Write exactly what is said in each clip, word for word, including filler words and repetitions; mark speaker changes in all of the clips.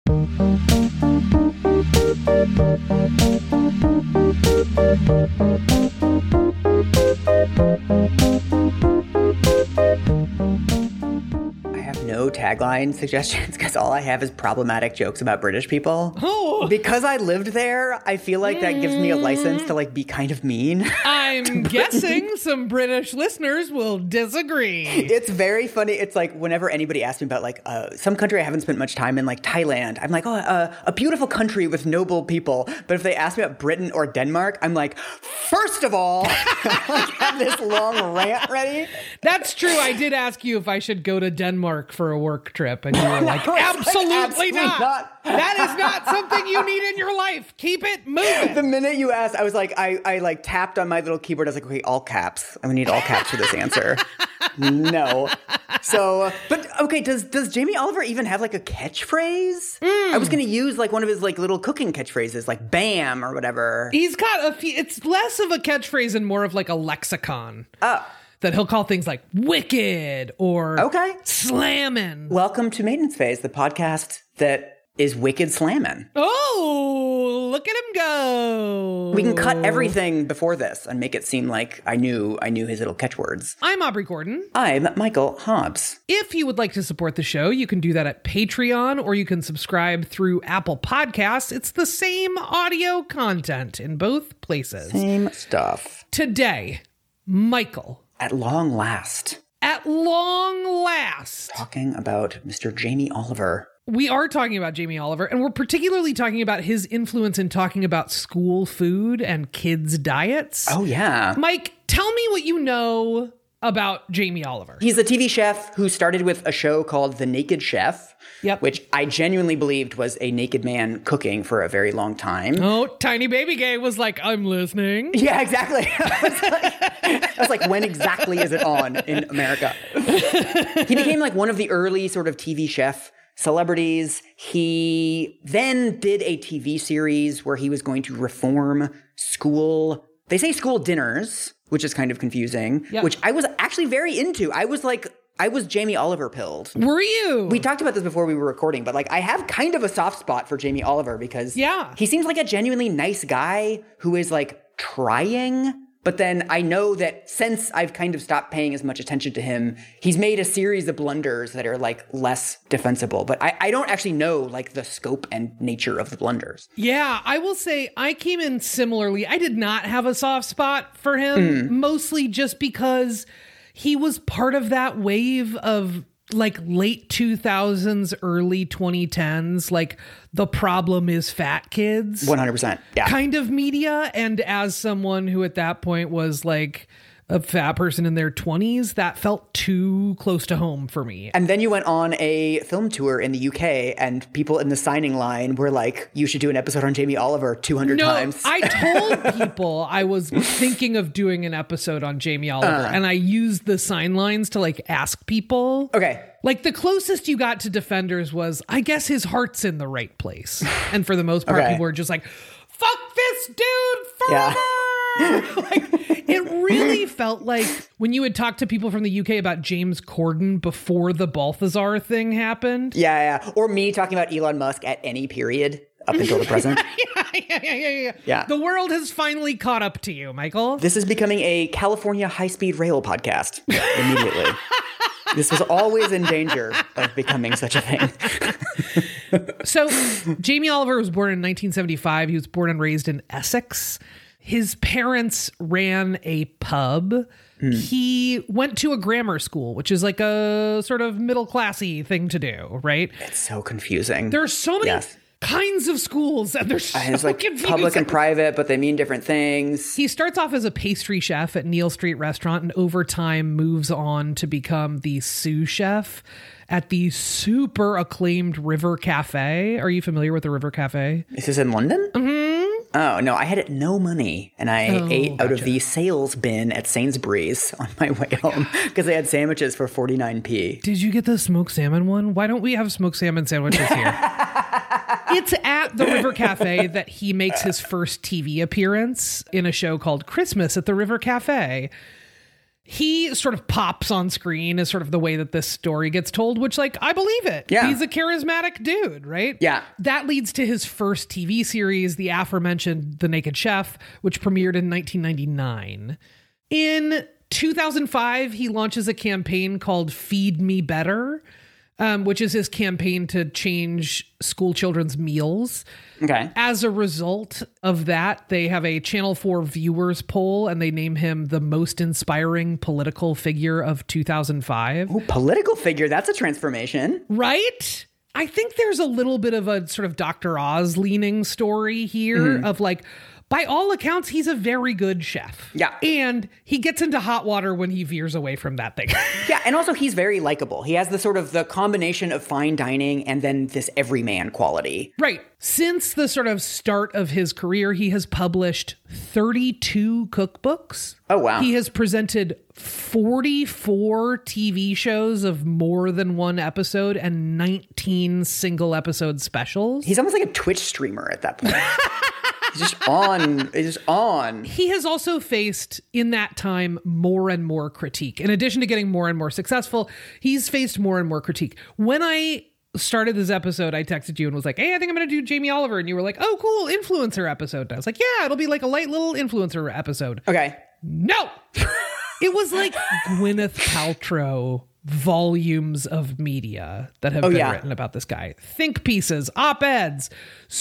Speaker 1: No tagline suggestions because all I have is problematic jokes about British people.
Speaker 2: Oh.
Speaker 1: Because I lived there, I feel like that gives me a license to like be kind of mean.
Speaker 2: I'm guessing some British listeners will disagree.
Speaker 1: It's very funny. It's like whenever anybody asks me about like uh, some country I haven't spent much time in, like Thailand, I'm like, oh, uh, a beautiful country with noble people. But if they ask me about Britain or Denmark, I'm like, first of all, I have this long rant ready.
Speaker 2: That's true. I did ask you if I should go to Denmark for a work trip, and you were like,
Speaker 1: No,
Speaker 2: absolutely,
Speaker 1: like, absolutely
Speaker 2: not.
Speaker 1: not.
Speaker 2: That is not something you need in your life. Keep it moving.
Speaker 1: The minute you asked, I was like, I, I like tapped on my little keyboard. I was like, okay, all caps. I need all caps for this answer. No. So, but okay, does does Jamie Oliver even have like a catchphrase? Mm. I was going to use like one of his like little cooking catchphrases, like BAM or whatever.
Speaker 2: He's got a few, it's less of a catchphrase and more of like a lexicon.
Speaker 1: Oh.
Speaker 2: That he'll call things like wicked or
Speaker 1: okay.
Speaker 2: slammin'.
Speaker 1: Welcome to Maintenance Phase, the podcast that is wicked slammin'.
Speaker 2: Oh, look at him go.
Speaker 1: We can cut everything before this and make it seem like I knew I knew his little catchwords.
Speaker 2: I'm Aubrey Gordon.
Speaker 1: I'm Michael Hobbs.
Speaker 2: If you would like to support the show, you can do that at Patreon or you can subscribe through Apple Podcasts. It's the same audio content in both places.
Speaker 1: Same stuff.
Speaker 2: Today, Michael.
Speaker 1: At long last.
Speaker 2: At long last.
Speaker 1: Talking about Mister Jamie Oliver.
Speaker 2: We are talking about Jamie Oliver, and we're particularly talking about his influence in talking about school food and kids' diets.
Speaker 1: Oh, yeah.
Speaker 2: Mike, tell me what you know about Jamie Oliver.
Speaker 1: He's a T V chef who started with a show called The Naked Chef.
Speaker 2: Yep.
Speaker 1: Which I genuinely believed was a naked man cooking for a very long time.
Speaker 2: Oh, Tiny Baby Gay was like, I'm listening.
Speaker 1: Yeah, exactly. I was like, I was like when exactly is it on in America? He became like one of the early sort of T V chef celebrities. He then did a T V series where he was going to reform school. They say school dinners, which is kind of confusing, yep. Which I was actually very into. I was like, I was Jamie Oliver pilled.
Speaker 2: Were you?
Speaker 1: We talked about this before we were recording, but like I have kind of a soft spot for Jamie Oliver because
Speaker 2: yeah.
Speaker 1: He seems like a genuinely nice guy who is like trying. But then I know that since I've kind of stopped paying as much attention to him, he's made a series of blunders that are like less defensible. But I, I don't actually know like the scope and nature of the blunders.
Speaker 2: Yeah, I will say I came in similarly. I did not have a soft spot for him, mm. mostly just because he was part of that wave of like late two thousands, early twenty tens, like the problem is fat kids.
Speaker 1: one hundred percent. Yeah.
Speaker 2: Kind of media. And as someone who at that point was like a fat person in their twenties, that felt too close to home for me.
Speaker 1: And then you went on a film tour in the U K and people in the signing line were like, you should do an episode on Jamie Oliver two hundred
Speaker 2: no,
Speaker 1: times.
Speaker 2: I told people I was thinking of doing an episode on Jamie Oliver uh. and I used the sign lines to like ask people.
Speaker 1: Okay.
Speaker 2: Like the closest you got to defenders was, I guess his heart's in the right place. And for the most part,
Speaker 1: okay.
Speaker 2: people were just like, fuck this dude forever. Yeah. Like, it really felt like when you would talk to people from the U K about James Corden before the Balthazar thing happened.
Speaker 1: Yeah, yeah. Or me talking about Elon Musk at any period up until the present.
Speaker 2: yeah, yeah, yeah, yeah, yeah.
Speaker 1: Yeah.
Speaker 2: The world has finally caught up to you, Michael.
Speaker 1: This is becoming a California high-speed rail podcast immediately. This was always in danger of becoming such a thing.
Speaker 2: So, Jamie Oliver was born in nineteen seventy-five. He was born and raised in Essex. His parents ran a pub. Mm. He went to a grammar school, which is like a sort of middle-classy thing to do, right?
Speaker 1: It's so confusing.
Speaker 2: There are so many
Speaker 1: yes.
Speaker 2: kinds of schools, and they're so
Speaker 1: and it's like
Speaker 2: confusing.
Speaker 1: Public and private, but they mean different things.
Speaker 2: He starts off as a pastry chef at Neal Street Restaurant, and over time moves on to become the sous chef at the super acclaimed River Cafe. Are you familiar with the River Cafe?
Speaker 1: Is this in London?
Speaker 2: Mm-hmm.
Speaker 1: Oh, no, I had no money, and I
Speaker 2: oh,
Speaker 1: ate
Speaker 2: gotcha.
Speaker 1: out of the sales bin at Sainsbury's on my way home because they had sandwiches for forty-nine p.
Speaker 2: Did you get the smoked salmon one? Why don't we have smoked salmon sandwiches here? It's at the River Cafe that he makes his first T V appearance in a show called Christmas at the River Cafe. he sort of pops on screen as sort of the way that this story gets told, which, like, I believe it.
Speaker 1: Yeah.
Speaker 2: He's a charismatic dude, right?
Speaker 1: Yeah.
Speaker 2: That leads to his first T V series, the aforementioned The Naked Chef, which premiered in nineteen ninety-nine. In two thousand five, he launches a campaign called Feed Me Better, um, which is his campaign to change school children's meals.
Speaker 1: Okay.
Speaker 2: As a result of that, they have a Channel four viewers poll, and they name him the most inspiring political figure of two thousand five.
Speaker 1: Ooh, political figure. That's a transformation.
Speaker 2: Right? I think there's a little bit of a sort of Doctor Oz leaning story here mm-hmm. of like, by all accounts, he's a very good chef.
Speaker 1: Yeah.
Speaker 2: And he gets into hot water when he veers away from that thing.
Speaker 1: Yeah. And also he's very likable. He has the sort of the combination of fine dining and then this everyman quality.
Speaker 2: Right. Since the sort of start of his career, he has published thirty-two cookbooks.
Speaker 1: Oh, wow.
Speaker 2: He has presented forty-four T V shows of more than one episode and nineteen single episode specials.
Speaker 1: He's almost like a Twitch streamer at that point. He's just on. He's just on.
Speaker 2: He has also faced, in that time, more and more critique. In addition to getting more and more successful, he's faced more and more critique. When I started this episode, I texted you and was like, hey, I think I'm going to do Jamie Oliver. And you were like, oh, cool, influencer episode. And I was like, yeah, it'll be like a light little influencer episode.
Speaker 1: Okay.
Speaker 2: No. It was like Gwyneth Paltrow volumes of media that have
Speaker 1: oh,
Speaker 2: been
Speaker 1: yeah.
Speaker 2: written about this guy. Think pieces, op-eds.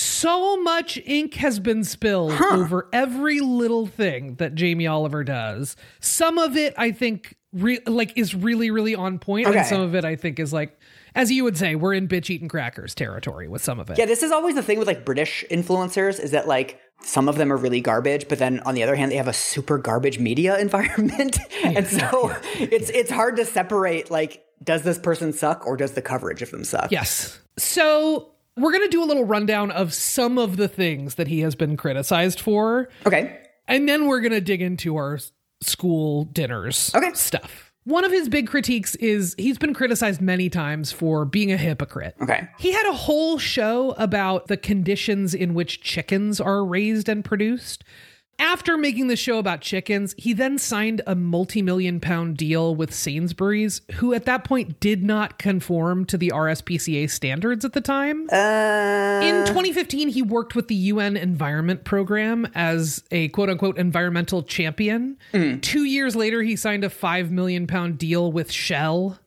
Speaker 2: So much ink has been spilled huh. over every little thing that Jamie Oliver does. Some of it, I think, re- like is really, really on point.
Speaker 1: Okay.
Speaker 2: And some of it, I think, is like, as you would say, we're in bitch eating crackers territory with some of it.
Speaker 1: Yeah, this is always the thing with like British influencers is that like some of them are really garbage, but then on the other hand, they have a super garbage media environment. Yeah, and so yeah. it's it's hard to separate, like, does this person suck or does the coverage of them suck?
Speaker 2: Yes. So we're going to do a little rundown of some of the things that he has been criticized for.
Speaker 1: Okay.
Speaker 2: And then we're going to dig into our school dinners
Speaker 1: okay.
Speaker 2: stuff. One of his big critiques is he's been criticized many times for being a hypocrite.
Speaker 1: Okay.
Speaker 2: He had a whole show about the conditions in which chickens are raised and produced. After making the show about chickens, he then signed a multi-million pound deal with Sainsbury's, who at that point did not conform to the R S P C A standards at the time.
Speaker 1: Uh...
Speaker 2: In twenty fifteen, he worked with the U N Environment Program as a quote-unquote environmental champion. Mm. Two years later, he signed a five million pound deal with Shell.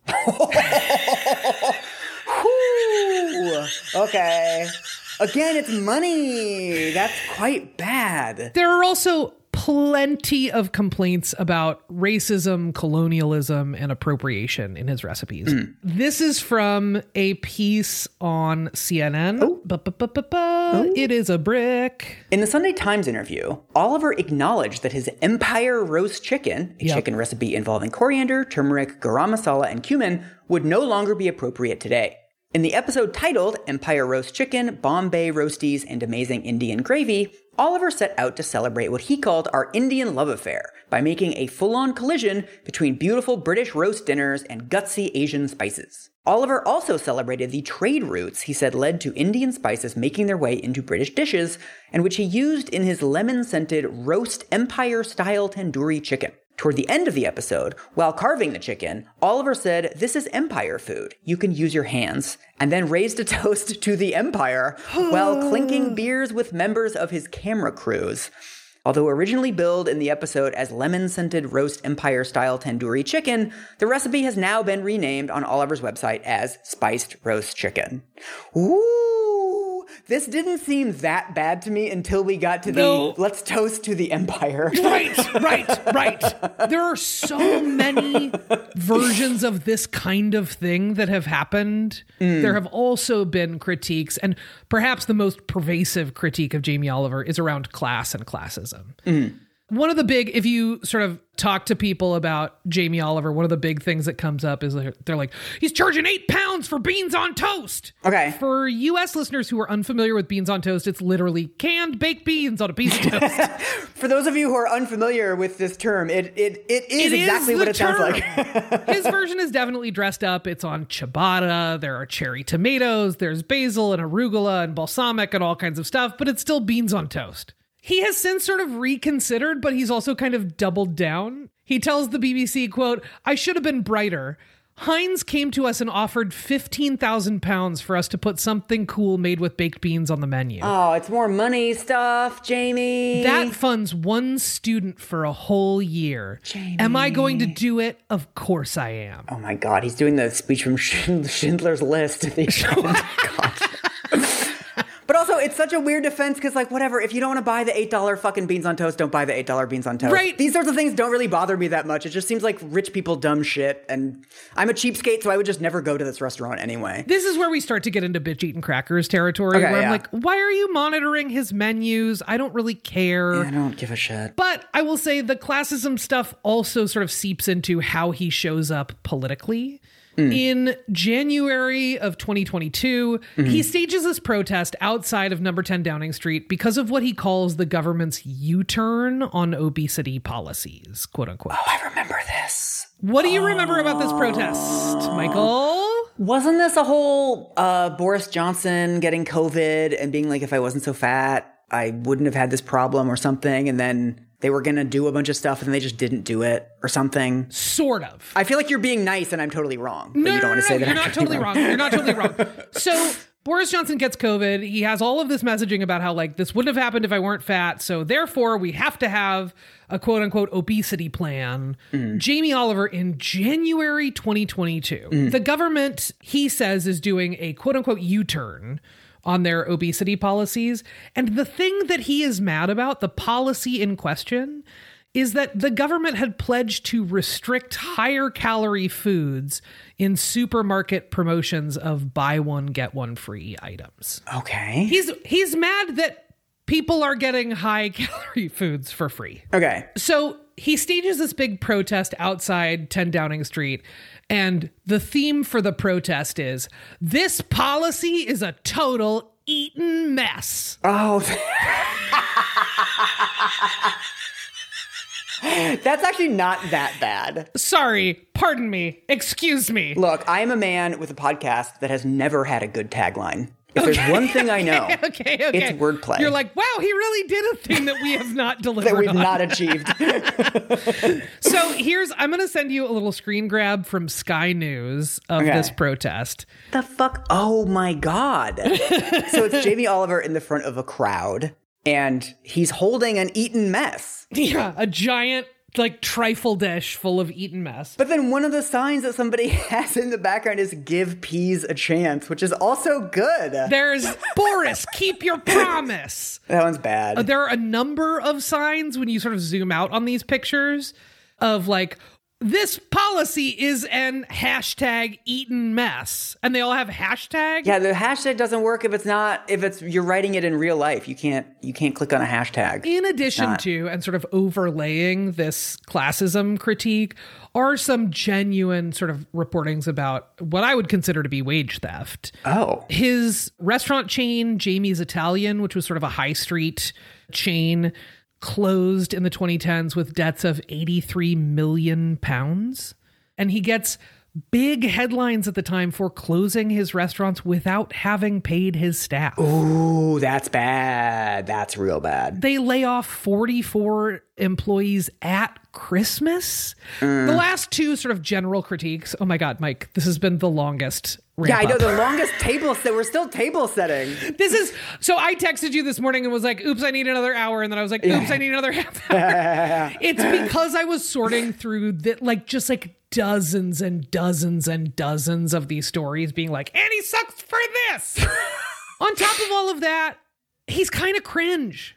Speaker 1: Okay. Again, it's money. That's quite bad.
Speaker 2: There are also plenty of complaints about racism, colonialism, and appropriation in his recipes. Mm. This is from a piece on C N N.
Speaker 1: Oh.
Speaker 2: Oh. It is a brick.
Speaker 1: In the Sunday Times interview, Oliver acknowledged that his Empire roast chicken, a yep. chicken recipe involving coriander, turmeric, garam masala, and cumin, would no longer be appropriate today. In the episode titled Empire Roast Chicken, Bombay Roasties, and Amazing Indian Gravy, Oliver set out to celebrate what he called our Indian love affair by making a full-on collision between beautiful British roast dinners and gutsy Asian spices. Oliver also celebrated the trade routes he said led to Indian spices making their way into British dishes, and which he used in his lemon-scented roast Empire-style tandoori chicken. Toward the end of the episode, while carving the chicken, Oliver said, "This is Empire food. You can use your hands," and then raised a toast to the Empire while clinking beers with members of his camera crews. Although originally billed in the episode as lemon-scented roast Empire-style tandoori chicken, the recipe has now been renamed on Oliver's website as spiced roast chicken. Ooh, this didn't seem that bad to me until we got to
Speaker 2: no.
Speaker 1: the let's toast to the Empire.
Speaker 2: Right, right, right. There are so many versions of this kind of thing that have happened. Mm. There have also been critiques, and perhaps the most pervasive critique of Jamie Oliver is around class and classism. Mm. One of the big, if you sort of talk to people about Jamie Oliver, one of the big things that comes up is they're like, he's charging eight pounds for beans on toast.
Speaker 1: Okay.
Speaker 2: For U S listeners who are unfamiliar with beans on toast, it's literally canned baked beans on a piece of toast.
Speaker 1: For those of you who are unfamiliar with this term, it it, it is
Speaker 2: it
Speaker 1: exactly
Speaker 2: is
Speaker 1: what it
Speaker 2: term.
Speaker 1: sounds like.
Speaker 2: His version is definitely dressed up. It's on ciabatta. There are cherry tomatoes. There's basil and arugula and balsamic and all kinds of stuff, but it's still beans on toast. He has since sort of reconsidered, but he's also kind of doubled down. He tells the B B C, quote, "I should have been brighter. Heinz came to us and offered fifteen thousand pounds for us to put something cool made with baked beans on the menu.
Speaker 1: Oh, it's more money stuff, Jamie.
Speaker 2: That funds one student for a whole year.
Speaker 1: Jamie.
Speaker 2: Am I going to do it? Of course I am."
Speaker 1: Oh my God, he's doing the speech from Schindler's List. God. But also, it's such a weird defense because, like, whatever, if you don't want to buy the eight dollar fucking beans on toast, don't buy the eight dollar beans on toast.
Speaker 2: Right.
Speaker 1: These sorts of things don't really bother me that much. It just seems like rich people dumb shit, and I'm a cheapskate, so I would just never go to this restaurant anyway.
Speaker 2: This is where we start to get into bitch eating crackers territory,
Speaker 1: Okay,
Speaker 2: where
Speaker 1: yeah.
Speaker 2: I'm like, why are you monitoring his menus? I don't really care.
Speaker 1: I don't give a shit.
Speaker 2: But I will say the classism stuff also sort of seeps into how he shows up politically. Mm. In January of twenty twenty-two, mm-hmm. he stages this protest outside of number ten Downing Street because of what he calls the government's U-turn on obesity policies, quote unquote.
Speaker 1: Oh, I remember this.
Speaker 2: What do you remember about this protest, Michael?
Speaker 1: Wasn't this a whole uh, Boris Johnson getting COVID and being like, if I wasn't so fat, I wouldn't have had this problem or something, and then they were going to do a bunch of stuff and then they just didn't do it or something?
Speaker 2: Sort of.
Speaker 1: I feel like you're being nice and I'm totally wrong.
Speaker 2: No,
Speaker 1: but you don't
Speaker 2: no,
Speaker 1: want
Speaker 2: no,
Speaker 1: to say
Speaker 2: no,
Speaker 1: that
Speaker 2: you're
Speaker 1: I'm
Speaker 2: not totally wrong. You're not totally wrong. So Boris Johnson gets COVID. He has all of this messaging about how, like, this wouldn't have happened if I weren't fat. So therefore, we have to have a quote unquote obesity plan. Mm. Jamie Oliver in January twenty twenty-two. Mm. The government, he says, is doing a quote unquote U-turn on their obesity policies. And the thing that he is mad about, the policy in question, is that the government had pledged to restrict higher calorie foods in supermarket promotions of buy one, get one free items.
Speaker 1: Okay.
Speaker 2: He's he's mad that people are getting high calorie foods for free.
Speaker 1: Okay.
Speaker 2: So he stages this big protest outside ten Downing Street. And the theme for the protest is, this policy is a total eaten mess.
Speaker 1: Oh. That's actually not that bad.
Speaker 2: Sorry, pardon me, excuse me.
Speaker 1: Look, I am a man with a podcast that has never had a good tagline. If okay. there's one thing I know,
Speaker 2: okay, okay.
Speaker 1: it's wordplay.
Speaker 2: You're like, wow, he really did a thing that we have not delivered
Speaker 1: that we've
Speaker 2: on.
Speaker 1: not achieved.
Speaker 2: So here's, I'm going to send you a little screen grab from Sky News of
Speaker 1: okay.
Speaker 2: this protest.
Speaker 1: The fuck? Oh my God. So it's Jamie Oliver in the front of a crowd, and he's holding an eaten mess.
Speaker 2: Yeah, a giant, like, trifle dish full of eaten mess.
Speaker 1: But then one of the signs that somebody has in the background is "Give peas a chance," which is also good.
Speaker 2: There's Boris, keep your promise.
Speaker 1: That one's bad.
Speaker 2: Uh, there are a number of signs when you sort of zoom out on these pictures of, like, this policy is an hashtag eaten mess. And they all have hashtag.
Speaker 1: Yeah, the hashtag doesn't work if it's not, if it's, you're writing it in real life. You can't, you can't click on a hashtag.
Speaker 2: In addition to, and sort of overlaying this classism critique, are some genuine sort of reportings about what I would consider to be wage theft.
Speaker 1: Oh. His
Speaker 2: restaurant chain, Jamie's Italian, which was sort of a high street chain, closed in the twenty tens with debts of eighty-three million pounds. And he gets big headlines at the time for closing his restaurants without having paid his staff.
Speaker 1: Ooh, that's bad. That's real bad.
Speaker 2: They lay off forty-four employees at Christmas. Mm. The last two sort of general critiques. Oh my God, Mike, this has been the longest
Speaker 1: Yeah, I know,
Speaker 2: up.
Speaker 1: the longest table set. We're still table setting.
Speaker 2: This is, so I texted you this morning and was like, oops, I need another hour. And then I was like, oops, I need another half hour. It's because I was sorting through the, like, just like dozens and dozens and dozens of these stories being like, and he sucks for this. On top of all of that, he's kind of cringe.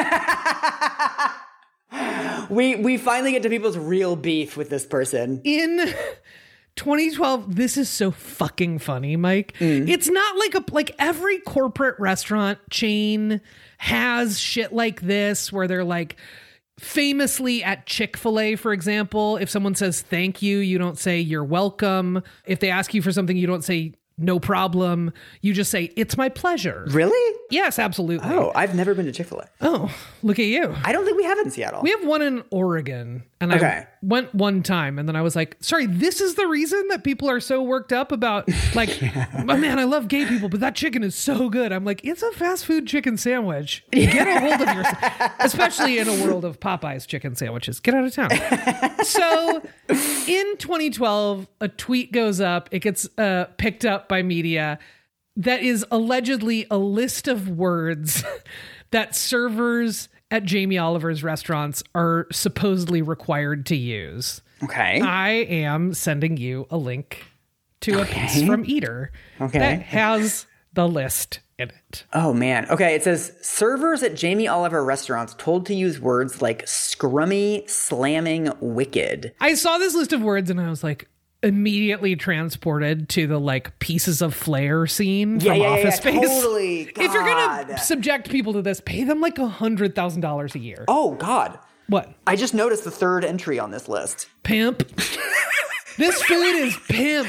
Speaker 1: we we finally get to people's real beef with this person.
Speaker 2: In twenty twelve, this is so fucking funny, Mike. Mm. It's not like a, like every corporate restaurant chain has shit like this where they're like, famously at Chick-fil-A, for example, if someone says thank you, you don't say you're welcome. If they ask you for something, you don't say no problem. You just say, it's my pleasure.
Speaker 1: Really?
Speaker 2: Yes, absolutely.
Speaker 1: Oh, I've never been to Chick-fil-A.
Speaker 2: Oh, look at you.
Speaker 1: I don't think we have it in Seattle.
Speaker 2: We have one in Oregon, and
Speaker 1: Okay.
Speaker 2: I went one time, and then I was like, sorry, this is the reason that people are so worked up about, like, oh, man, I love gay people, but that chicken is so good. I'm like, it's a fast food chicken sandwich. Get a hold of yourself, especially in a world of Popeye's chicken sandwiches. Get out of town. So in twenty twelve, a tweet goes up. It gets uh, picked up by media that is allegedly a list of words that servers at Jamie Oliver's restaurants are supposedly required to use.
Speaker 1: Okay.
Speaker 2: I am sending you a link to a
Speaker 1: Okay.
Speaker 2: piece from Eater
Speaker 1: Okay.
Speaker 2: that has the list in it.
Speaker 1: Oh, man. Okay, it says, servers at Jamie Oliver restaurants told to use words like scrummy, slamming, wicked.
Speaker 2: I saw this list of words and I was like, immediately transported to the like pieces of flair scene
Speaker 1: Yeah,
Speaker 2: from
Speaker 1: yeah, yeah,
Speaker 2: Office
Speaker 1: yeah,
Speaker 2: Space.
Speaker 1: totally.
Speaker 2: If you're gonna
Speaker 1: God.
Speaker 2: subject people to this, pay them like a hundred thousand dollars a year.
Speaker 1: Oh, God.
Speaker 2: What?
Speaker 1: I just noticed the third entry on this list.
Speaker 2: Pimp. This food is pimp.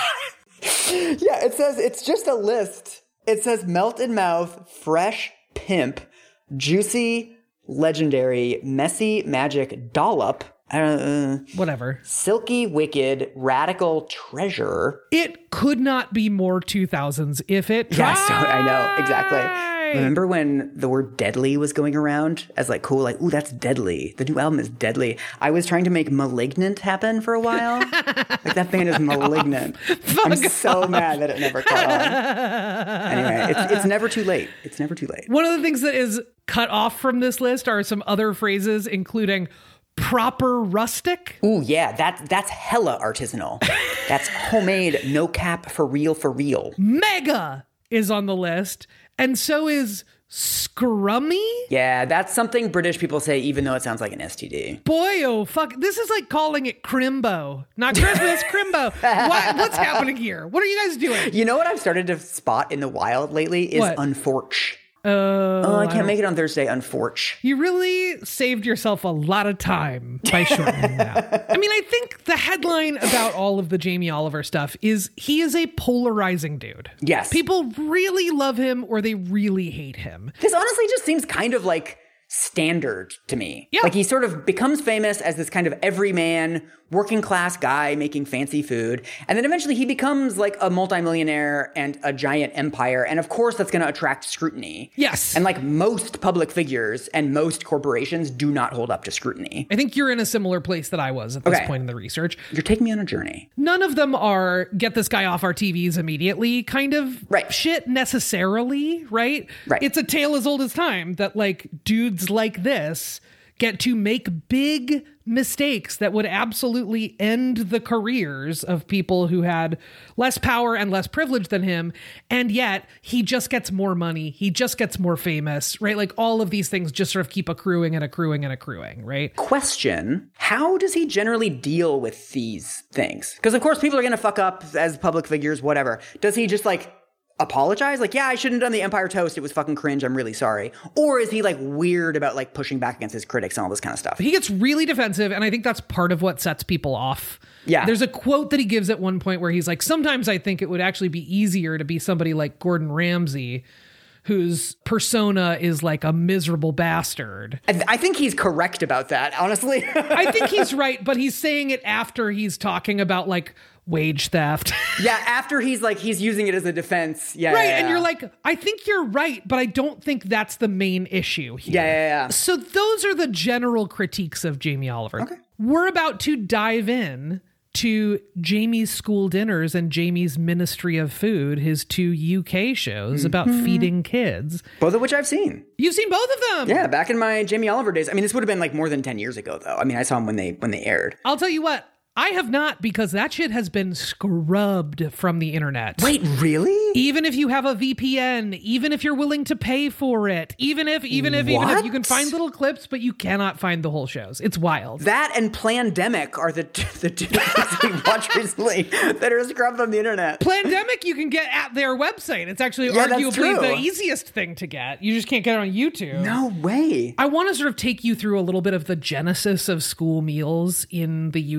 Speaker 1: Yeah, it says, it's just a list. It says melted mouth, fresh, pimp, juicy, legendary, messy, magic, dollop, uh,
Speaker 2: Whatever.
Speaker 1: silky, wicked, radical, treasure.
Speaker 2: It could not be more two thousands if it tried.
Speaker 1: Yes, I know, exactly. Remember when the word deadly was going around as like cool, like, ooh, that's deadly. The new album is deadly. I was trying to make Malignant happen for a while. Like that band is Malignant. I'm so mad that it never caught on. Anyway, it's, it's never too late. It's never too late.
Speaker 2: One of the things that is cut off from this list are some other phrases, including proper rustic.
Speaker 1: Ooh, yeah, that, that's hella artisanal. That's homemade, no cap, for real, for real.
Speaker 2: Mega is on the list. And so is scrummy.
Speaker 1: Yeah, that's something British people say, even though it sounds like an S T D.
Speaker 2: Boy, oh, fuck. This is like calling it crimbo. Not Christmas, crimbo. What, what's happening here? What are you guys doing?
Speaker 1: You know what I've started to spot in the wild lately is
Speaker 2: What?
Speaker 1: unforch.
Speaker 2: Uh,
Speaker 1: Oh, I can't make it on Thursday, unforch.
Speaker 2: You really saved yourself a lot of time by shortening that. I mean, I think the headline about all of the Jamie Oliver stuff is he is a polarizing dude.
Speaker 1: Yes.
Speaker 2: People really love him or they really hate him.
Speaker 1: This honestly just seems kind of like standard to me.
Speaker 2: Yeah.
Speaker 1: Like he sort of becomes famous as this kind of everyman, working class guy making fancy food. And then eventually he becomes like a multimillionaire and a giant empire. And of course that's going to attract scrutiny.
Speaker 2: Yes.
Speaker 1: And like most public figures and most corporations do not hold up to scrutiny.
Speaker 2: I think you're in a similar place that I was at this
Speaker 1: Okay.
Speaker 2: point in the research.
Speaker 1: You're taking me on a journey.
Speaker 2: None of them are get this guy off our T Vs immediately kind of
Speaker 1: Right.
Speaker 2: shit necessarily, right?
Speaker 1: Right.
Speaker 2: It's a tale as old as time that like dudes like this get to make big mistakes that would absolutely end the careers of people who had less power and less privilege than him. And yet he just gets more money. He just gets more famous, right? Like all of these things just sort of keep accruing and accruing and accruing, right?
Speaker 1: Question, how does he generally deal with these things? Because of course people are going to fuck up as public figures, whatever. Does he just like apologize? Like, yeah, I shouldn't have done the Empire Toast. It was fucking cringe. I'm really sorry. Or is he like weird about like pushing back against his critics and all this kind of stuff?
Speaker 2: He gets really defensive, and I think that's part of what sets people off.
Speaker 1: Yeah.
Speaker 2: There's a quote that he gives at one point where he's like, sometimes I think it would actually be easier to be somebody like Gordon Ramsay, whose persona is like a miserable bastard.
Speaker 1: I, th- I think he's correct about that, honestly.
Speaker 2: I think he's right, but he's saying it after he's talking about like wage theft.
Speaker 1: Yeah, after he's like, he's using it as a defense. Yeah.
Speaker 2: Right,
Speaker 1: yeah,
Speaker 2: and
Speaker 1: yeah.
Speaker 2: you're like, I think you're right, but I don't think that's the main issue here.
Speaker 1: Yeah, yeah, yeah.
Speaker 2: So those are the general critiques of Jamie Oliver.
Speaker 1: Okay.
Speaker 2: We're about to dive in to Jamie's School Dinners and Jamie's Ministry of Food, his two U K shows about feeding kids.
Speaker 1: Both of which I've seen.
Speaker 2: You've seen both of them.
Speaker 1: Yeah, back in my Jamie Oliver days. I mean, this would have been like more than ten years ago, though. I mean, I saw them when they when they aired.
Speaker 2: I'll tell you what, I have not, because that shit has been scrubbed from the internet.
Speaker 1: Wait, really?
Speaker 2: Even if you have a V P N, even if you're willing to pay for it, even if, even if, even if
Speaker 1: What?
Speaker 2: you can find little clips, but you cannot find the whole shows. It's wild.
Speaker 1: That and Plandemic are the t- the two things we watched recently that are scrubbed on the internet.
Speaker 2: Plandemic you can get at their website. It's actually
Speaker 1: Yeah, that's
Speaker 2: arguably
Speaker 1: true.
Speaker 2: the easiest thing to get. You just can't get it on YouTube.
Speaker 1: No way.
Speaker 2: I want to sort of take you through a little bit of the genesis of school meals in the U K.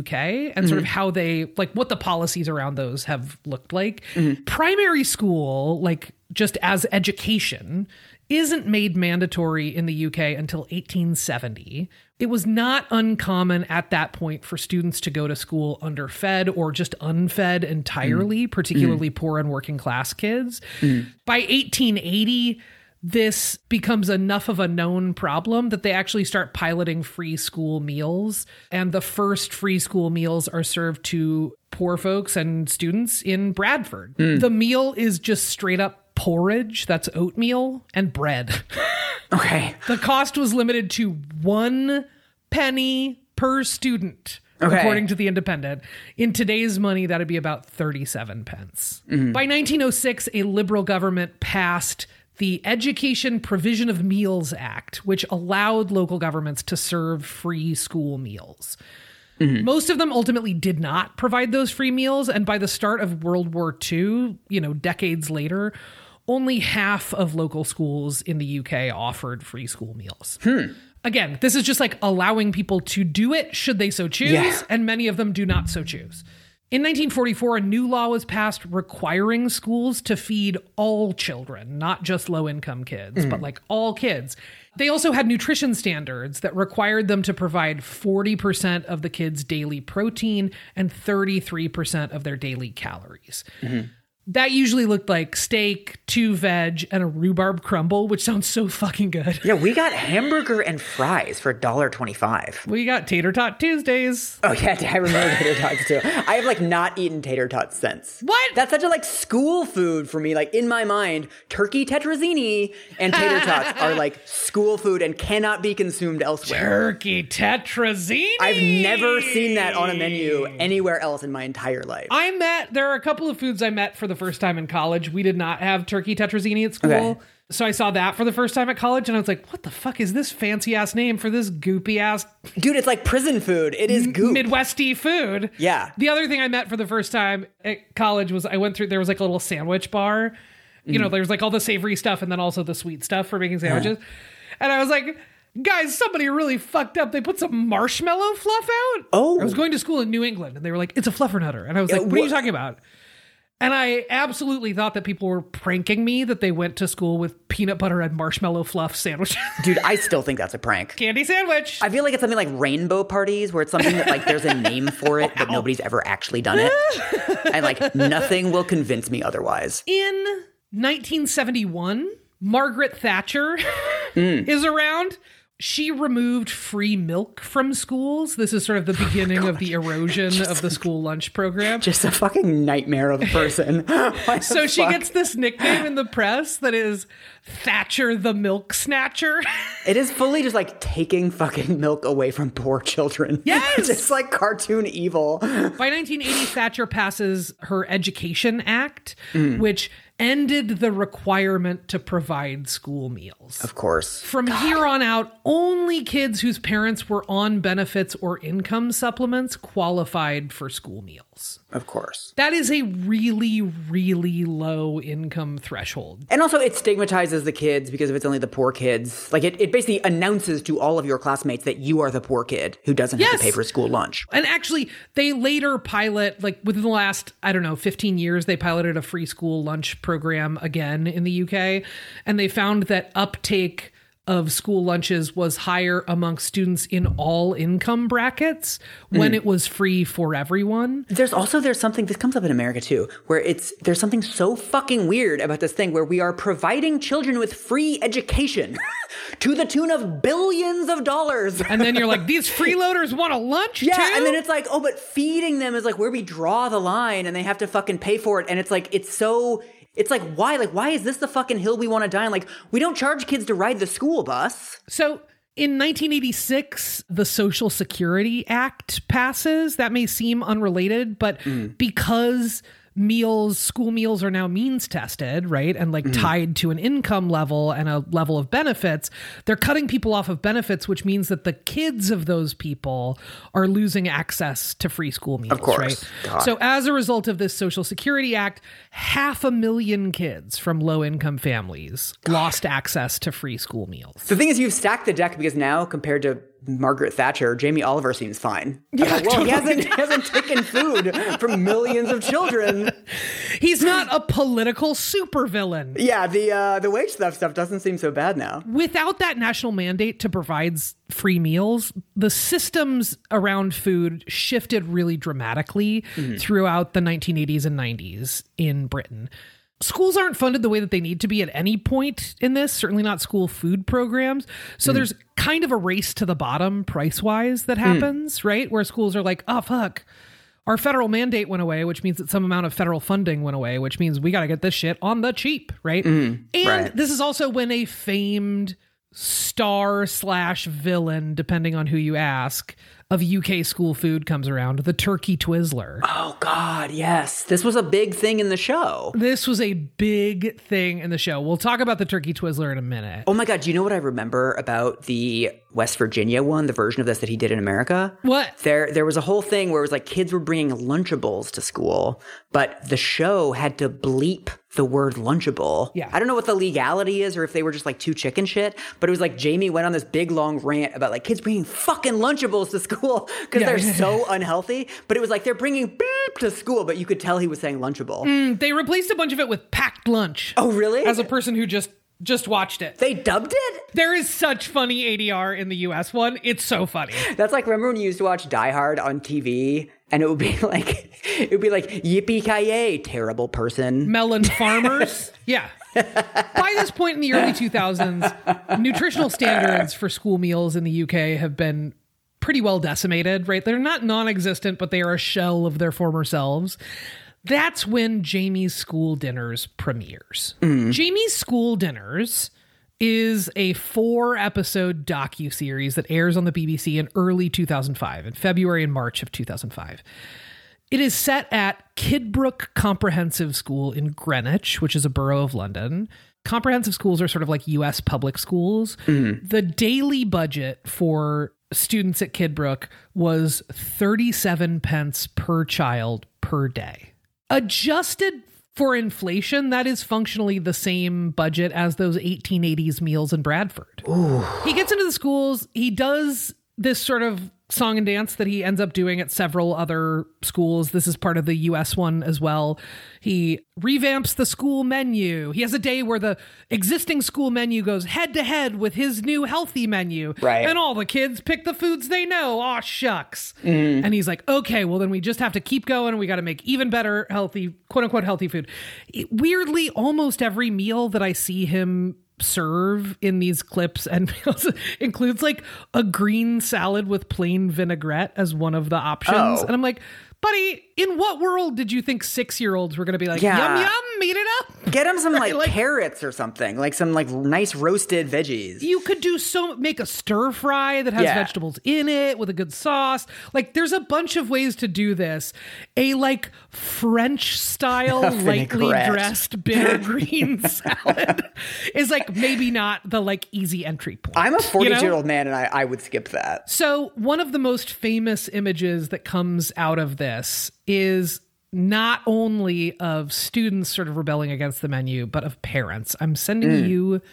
Speaker 2: and mm-hmm. sort of how they, like what the policies around those have looked like. Mm-hmm. Primary school, like just as education, isn't made mandatory in the U K until eighteen seventy. It was not uncommon at that point for students to go to school underfed or just unfed entirely, mm. particularly mm. poor and working class kids. Mm. By eighteen eighty, this becomes enough of a known problem that they actually start piloting free school meals. And the first free school meals are served to poor folks and students in Bradford. Mm. The meal is just straight up porridge, that's oatmeal, and bread.
Speaker 1: Okay.
Speaker 2: The cost was limited to one penny per student,
Speaker 1: okay.
Speaker 2: according to The Independent. In today's money, that'd be about thirty-seven pence. Mm-hmm. By nineteen oh six, a Liberal government passed the Education Provision of Meals Act, which allowed local governments to serve free school meals. Mm-hmm. Most of them ultimately did not provide those free meals. And by the start of World War Two, you know, decades later, only half of local schools in the U K offered free school meals. Hmm. Again, this is just like allowing people to do it should they so choose, yeah. and many of them do not so choose. In nineteen forty-four, a new law was passed requiring schools to feed all children, not just low-income kids, mm. but like all kids. They also had nutrition standards that required them to provide forty percent of the kids' daily protein and thirty-three percent of their daily calories. Mm-hmm. That usually looked like steak, two veg, and a rhubarb crumble, which sounds so fucking good.
Speaker 1: Yeah, we got hamburger and fries for one dollar twenty-five.
Speaker 2: We got tater tot Tuesdays.
Speaker 1: Oh, yeah, I remember tater tots too. I have like not eaten tater tots since.
Speaker 2: What?
Speaker 1: That's such a like school food for me. Like in my mind, turkey tetrazzini and tater tots are like school food and cannot be consumed elsewhere.
Speaker 2: Turkey tetrazzini?
Speaker 1: I've never seen that on a menu anywhere else in my entire life.
Speaker 2: I met, there are a couple of foods I met for the first time in college. We did not have turkey tetrazzini at school. Okay. So I saw that for the first time at college and I was like, what the fuck is this fancy ass name for this goopy ass...
Speaker 1: Dude, it's like prison food. It is goop.
Speaker 2: Midwesty food.
Speaker 1: Yeah.
Speaker 2: The other thing I met for the first time at college was I went through, there was like a little sandwich bar. You mm. know, there's like all the savory stuff and then also the sweet stuff for making sandwiches. Yeah. And I was like, guys, somebody really fucked up. They put some marshmallow fluff out.
Speaker 1: Oh.
Speaker 2: I was going to school in New England and they were like, it's a fluffernutter. And I was like, what, what are you talking about? And I absolutely thought that people were pranking me, that they went to school with peanut butter and marshmallow fluff sandwiches.
Speaker 1: Dude, I still think that's a prank.
Speaker 2: Candy sandwich.
Speaker 1: I feel like it's something like rainbow parties, where it's something that like there's a name for it, but nobody's ever actually done it. And like nothing will convince me otherwise.
Speaker 2: In nineteen seventy-one, Margaret Thatcher mm. is around. She removed free milk from schools. This is sort of the beginning oh of the erosion just, of the school lunch program.
Speaker 1: Just a fucking nightmare of a person.
Speaker 2: So she gets this nickname in the press that is Thatcher the Milk Snatcher.
Speaker 1: It is fully just like taking fucking milk away from poor children.
Speaker 2: Yes!
Speaker 1: It's like cartoon evil.
Speaker 2: By nineteen eighty, Thatcher passes her Education Act, mm. which ended the requirement to provide school meals.
Speaker 1: Of course.
Speaker 2: From God. Here on out, only kids whose parents were on benefits or income supplements qualified for school meals.
Speaker 1: Of course.
Speaker 2: That is a really, really low income threshold.
Speaker 1: And also it stigmatizes the kids because if it's only the poor kids, like it, it basically announces to all of your classmates that you are the poor kid who doesn't yes. have to pay for school lunch.
Speaker 2: And actually, they later pilot, like within the last, I don't know, fifteen years, they piloted a free school lunch program again in the U K. And they found that uptake of school lunches was higher among students in all income brackets when mm. it was free for everyone.
Speaker 1: There's also, there's something, this comes up in America too, where it's, there's something so fucking weird about this thing where we are providing children with free education to the tune of billions of dollars.
Speaker 2: And then you're like, these freeloaders want a lunch
Speaker 1: yeah,
Speaker 2: too?
Speaker 1: And then it's like, oh, but feeding them is like where we draw the line and they have to fucking pay for it. And it's like, it's so... It's like, why? Like, why is this the fucking hill we want to die on? Like, we don't charge kids to ride the school bus.
Speaker 2: So in nineteen eighty-six, the Social Security Act passes. That may seem unrelated, but mm. because meals, school meals are now means tested, right? And like mm. tied to an income level and a level of benefits, they're cutting people off of benefits, which means that the kids of those people are losing access to free school meals,
Speaker 1: of course.
Speaker 2: Right?
Speaker 1: God.
Speaker 2: So as a result of this Social Security Act, half a million kids from low income families God. lost access to free school meals.
Speaker 1: The thing is, you've stacked the deck because now compared to Margaret Thatcher, Jamie Oliver seems fine.
Speaker 2: Yeah,
Speaker 1: like, well,
Speaker 2: totally.
Speaker 1: he hasn't, he hasn't taken food from millions of children.
Speaker 2: He's not a political supervillain.
Speaker 1: Yeah, the uh, the wage theft stuff doesn't seem so bad now.
Speaker 2: Without that national mandate to provide free meals, the systems around food shifted really dramatically mm-hmm. throughout the nineteen eighties and nineties in Britain. Schools aren't funded the way that they need to be at any point in this, certainly not school food programs. So mm. there's kind of a race to the bottom price-wise that happens, mm. right? Where schools are like, oh, fuck, our federal mandate went away, which means that some amount of federal funding went away, which means we got to get this shit on the cheap, right? Mm. And
Speaker 1: right.
Speaker 2: this is also when a famed star slash villain, depending on who you ask, of U K school food comes around, the turkey Twizzler.
Speaker 1: Oh, God, yes. This was a big thing in the show.
Speaker 2: This was a big thing in the show. We'll talk about the turkey Twizzler in a minute.
Speaker 1: Oh, my God. Do you know what I remember about the West Virginia one, the version of this that he did in America?
Speaker 2: What?
Speaker 1: There, there was a whole thing where it was like kids were bringing Lunchables to school, but the show had to bleep the word Lunchable.
Speaker 2: Yeah.
Speaker 1: I don't know what the legality is or if they were just like too chicken shit, but it was like Jamie went on this big long rant about like kids bringing fucking Lunchables to school because
Speaker 2: yeah.
Speaker 1: they're so unhealthy. But it was like they're bringing beep to school, but you could tell he was saying Lunchable.
Speaker 2: Mm, they replaced a bunch of it with packed lunch.
Speaker 1: Oh, really?
Speaker 2: As a person who just just watched it.
Speaker 1: They dubbed it?
Speaker 2: There is such funny A D R in the U S one. It's so funny.
Speaker 1: That's like, remember when you used to watch Die Hard on T V? And it would be like, it would be like, yippee-ki-yay, terrible person.
Speaker 2: Melon farmers. Yeah. By this point in the early two thousands, nutritional standards for school meals in the U K have been pretty well decimated, right? They're not non-existent, but they are a shell of their former selves. That's when Jamie's School Dinners premieres. Mm. Jamie's School Dinners is a four-episode docuseries that airs on the B B C in early two thousand five, in February and March of two thousand five. It is set at Kidbrooke Comprehensive School in Greenwich, which is a borough of London. Comprehensive schools are sort of like U S public schools. Mm. The daily budget for students at Kidbrooke was thirty-seven pence per child per day. Adjusted for inflation, that is functionally the same budget as those eighteen eighties meals in Bradford.
Speaker 1: Ooh.
Speaker 2: He gets into the schools. He does this sort of song and dance that he ends up doing at several other schools. This is part of the U S one as well. He revamps the school menu. He has a day where the existing school menu goes head to head with his new healthy menu.
Speaker 1: Right.
Speaker 2: And all the kids pick the foods they know. Aw, shucks.
Speaker 1: Mm.
Speaker 2: And he's like, okay, well then we just have to keep going. We got to make even better healthy, quote unquote, healthy food. It, weirdly, almost every meal that I see him serve in these clips and includes like a green salad with plain vinaigrette as one of the options.
Speaker 1: Oh.
Speaker 2: And I'm like, buddy, in what world did you think six-year-olds were going to be like,
Speaker 1: yeah.
Speaker 2: yum, yum, eat it up?
Speaker 1: Get him some like,
Speaker 2: like
Speaker 1: carrots or something, like some like nice roasted veggies.
Speaker 2: You could do so, make a stir fry that has
Speaker 1: yeah.
Speaker 2: vegetables in it with a good sauce. Like there's a bunch of ways to do this. A like French style, lightly dressed bitter green salad is like maybe not the like easy entry point.
Speaker 1: I'm a forty-two
Speaker 2: you know?
Speaker 1: year old man and I, I would skip that.
Speaker 2: So one of the most famous images that comes out of this is not only of students sort of rebelling against the menu, but of parents. I'm sending mm. you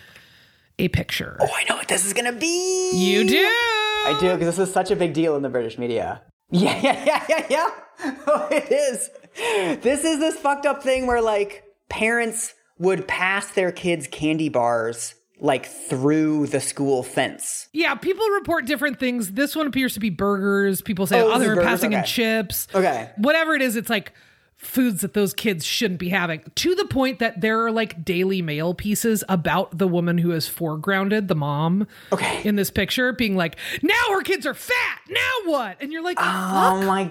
Speaker 2: a picture.
Speaker 1: Oh, I know what this is going to be.
Speaker 2: You do?
Speaker 1: I do, because this is such a big deal in the British media. Yeah, yeah, yeah, yeah, yeah. Oh, it is. This is this fucked up thing where, like, parents would pass their kids candy bars like through the school fence.
Speaker 2: Yeah, people report different things. This one appears to be burgers. People say, oh, oh they're passing okay. in chips.
Speaker 1: Okay.
Speaker 2: Whatever it is, it's like foods that those kids shouldn't be having, to the point that there are like Daily Mail pieces about the woman who is foregrounded, the mom,
Speaker 1: okay.
Speaker 2: in this picture, being like, now her kids are fat. Now what? And you're like,
Speaker 1: oh my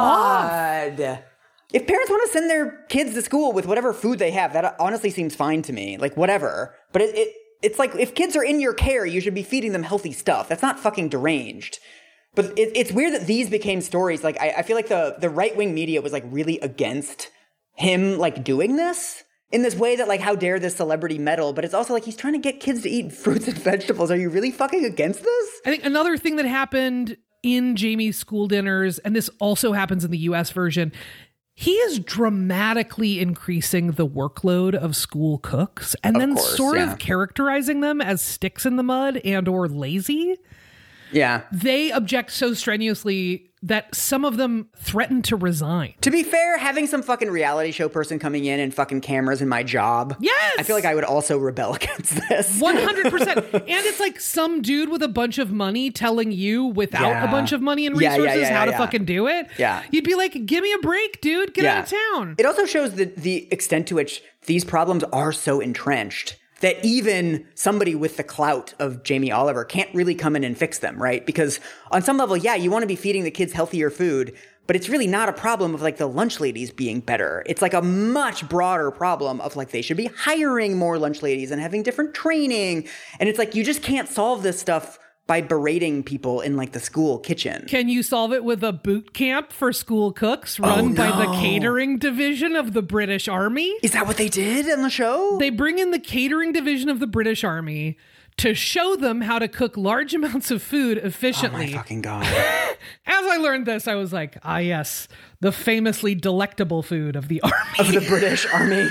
Speaker 1: God.
Speaker 2: Off.
Speaker 1: If parents want to send their kids to school with whatever food they have, that honestly seems fine to me. Like, whatever. But it, it it's like, if kids are in your care, you should be feeding them healthy stuff. That's not fucking deranged. But it, it's weird that these became stories. Like, I, I feel like the, the right-wing media was, like, really against him, like, doing this in this way that, like, how dare this celebrity meddle? But it's also, like, he's trying to get kids to eat fruits and vegetables. Are you really fucking against this?
Speaker 2: I think another thing that happened in Jamie's School Dinners, and this also happens in the U S version, he is dramatically increasing the workload of school cooks and
Speaker 1: of
Speaker 2: then
Speaker 1: course,
Speaker 2: sort
Speaker 1: yeah.
Speaker 2: of characterizing them as sticks in the mud and or lazy.
Speaker 1: Yeah.
Speaker 2: They object so strenuously that some of them threaten to resign.
Speaker 1: To be fair, having some fucking reality show person coming in and fucking cameras in my job.
Speaker 2: Yes!
Speaker 1: I feel like I would also rebel against this.
Speaker 2: one hundred percent. And it's like some dude with a bunch of money telling you without
Speaker 1: Yeah.
Speaker 2: a bunch of money and
Speaker 1: Yeah, yeah,
Speaker 2: resources
Speaker 1: yeah,
Speaker 2: how
Speaker 1: yeah,
Speaker 2: to
Speaker 1: yeah.
Speaker 2: fucking do it.
Speaker 1: Yeah.
Speaker 2: You'd be like, give me a break, dude. Get
Speaker 1: Yeah.
Speaker 2: out of town.
Speaker 1: It also shows the, the extent to which these problems are so entrenched that even somebody with the clout of Jamie Oliver can't really come in and fix them, right? Because on some level, yeah, you want to be feeding the kids healthier food, but it's really not a problem of like the lunch ladies being better. It's like a much broader problem of like they should be hiring more lunch ladies and having different training. And it's like you just can't solve this stuff by berating people in like the school kitchen.
Speaker 2: Can you solve it with a boot camp for school cooks run
Speaker 1: Oh,
Speaker 2: by the
Speaker 1: no.
Speaker 2: catering division of the British Army?
Speaker 1: Is that what they did on the show?
Speaker 2: They bring in the catering division of the British Army to show them how to cook large amounts of food
Speaker 1: Oh my
Speaker 2: efficiently.
Speaker 1: fucking God.
Speaker 2: As I learned this, I was like, ah, yes, the famously delectable food of the Army.
Speaker 1: Of the British Army.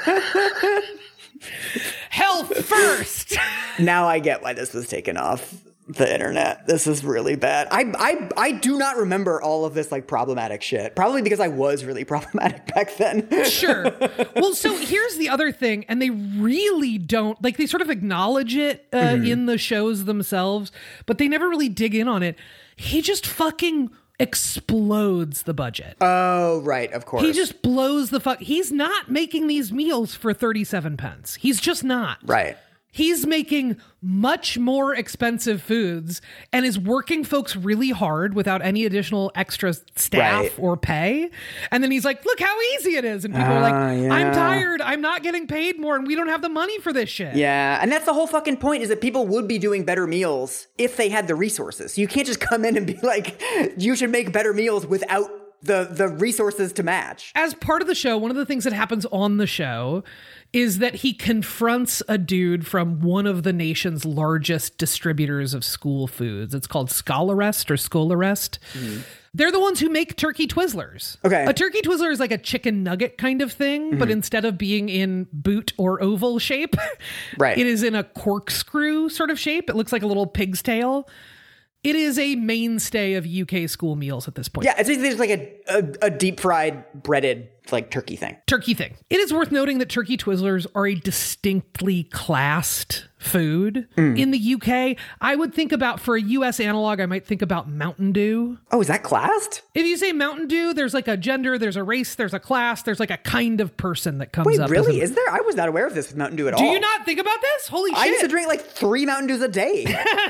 Speaker 2: Health first.
Speaker 1: Now I get why this was taken off the internet. This is really bad. I I I do not remember all of this like problematic shit. Probably because I was really problematic back then.
Speaker 2: Sure. Well, so here's the other thing, and they really don't, like, they sort of acknowledge it uh, mm-hmm. in the shows themselves, but they never really dig in on it. He just fucking explodes the budget.
Speaker 1: Oh, right, of course.
Speaker 2: He just blows the fuck. He's not making these meals for thirty-seven pence. He's just not.
Speaker 1: Right.
Speaker 2: He's making much more expensive foods and is working folks really hard without any additional extra staff
Speaker 1: Right.
Speaker 2: or pay. And then he's like, look how easy it is. And people
Speaker 1: Uh,
Speaker 2: are like,
Speaker 1: yeah.
Speaker 2: I'm tired. I'm not getting paid more and we don't have the money for this shit.
Speaker 1: Yeah, and that's the whole fucking point, is that people would be doing better meals if they had the resources. You can't just come in and be like, you should make better meals without the the resources to match.
Speaker 2: As part of the show, one of the things that happens on the show is that he confronts a dude from one of the nation's largest distributors of school foods. It's called Scholarest or Scholarest. Mm-hmm. They're the ones who make turkey Twizzlers.
Speaker 1: Okay.
Speaker 2: A turkey Twizzler is like a chicken nugget kind of thing, mm-hmm. but instead of being in boot or oval shape,
Speaker 1: right.
Speaker 2: it is in a corkscrew sort of shape. It looks like a little pig's tail. It is a mainstay of U K school meals at this point.
Speaker 1: Yeah, it's just like a, a, a deep fried breaded like turkey thing.
Speaker 2: Turkey thing. It is worth noting that turkey Twizzlers are a distinctly classed food mm. in the U K. I would think about, for a U S analog, I might think about Mountain Dew.
Speaker 1: Oh, is that classed?
Speaker 2: If you say Mountain Dew, there's like a gender, there's a race, there's a class, there's like a kind of person that comes
Speaker 1: Wait,
Speaker 2: up.
Speaker 1: Wait, really?
Speaker 2: A,
Speaker 1: is there? I was not aware of this with Mountain Dew at
Speaker 2: do
Speaker 1: all.
Speaker 2: Do you not think about this? Holy shit.
Speaker 1: I used to drink like three Mountain Dews a day.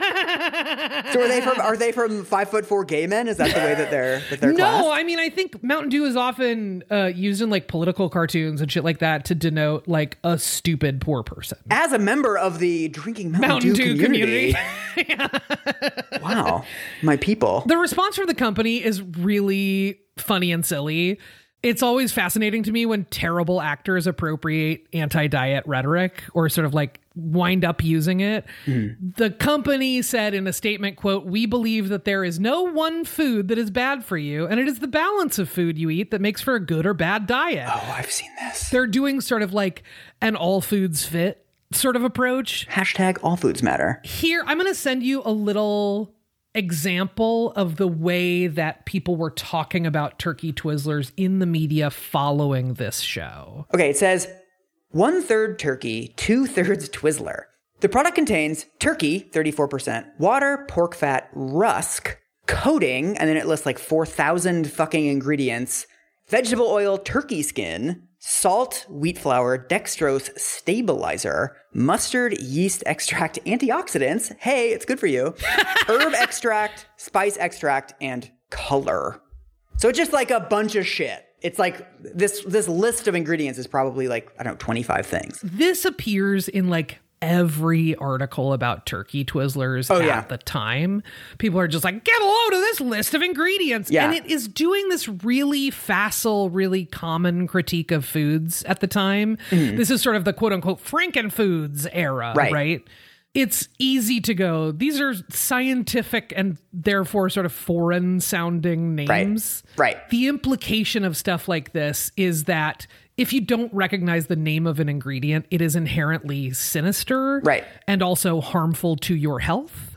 Speaker 1: So are they from are they from five foot four gay men? Is that the way that they're that they're
Speaker 2: No,
Speaker 1: classed?
Speaker 2: I mean, I think Mountain Dew is often uh, used in like political cartoons and shit like that to denote like a stupid poor person.
Speaker 1: As a member of the drinking Mountain,
Speaker 2: Mountain
Speaker 1: Dew,
Speaker 2: Dew
Speaker 1: community.
Speaker 2: community.
Speaker 1: Wow, my people.
Speaker 2: The response from the company is really funny and silly. It's always fascinating to me when terrible actors appropriate anti-diet rhetoric or sort of like wind up using it. Mm. The company said in a statement, quote, "We believe that there is no one food that is bad for you, and it is the balance of food you eat that makes for a good or bad diet."
Speaker 1: Oh, I've seen this.
Speaker 2: They're doing sort of like an all foods fit sort of approach.
Speaker 1: Hashtag all foods matter.
Speaker 2: Here, I'm going to send you a little example of the way that people were talking about turkey Twizzlers in the media following this show.
Speaker 1: Okay, it says one third turkey, two thirds Twizzler. The product contains turkey, thirty-four percent, water, pork fat, rusk, coating, and then it lists like four thousand fucking ingredients, vegetable oil, turkey skin, salt, wheat flour, dextrose stabilizer, mustard, yeast extract, antioxidants. Hey, it's good for you. Herb extract, spice extract, and color. So it's just like a bunch of shit. It's like this this list of ingredients is probably like, I don't know, twenty-five things.
Speaker 2: This appears in like every article about turkey Twizzlers
Speaker 1: oh,
Speaker 2: at
Speaker 1: yeah.
Speaker 2: the time. People are just like, get a load of this list of ingredients.
Speaker 1: Yeah.
Speaker 2: And it is doing this really facile, really common critique of foods at the time. Mm. This is sort of the quote unquote Frankenfoods era, right? right? It's easy to go, these are scientific and therefore sort of foreign sounding names.
Speaker 1: Right. right.
Speaker 2: The implication of stuff like this is that if you don't recognize the name of an ingredient, it is inherently sinister
Speaker 1: right.
Speaker 2: and also harmful to your health.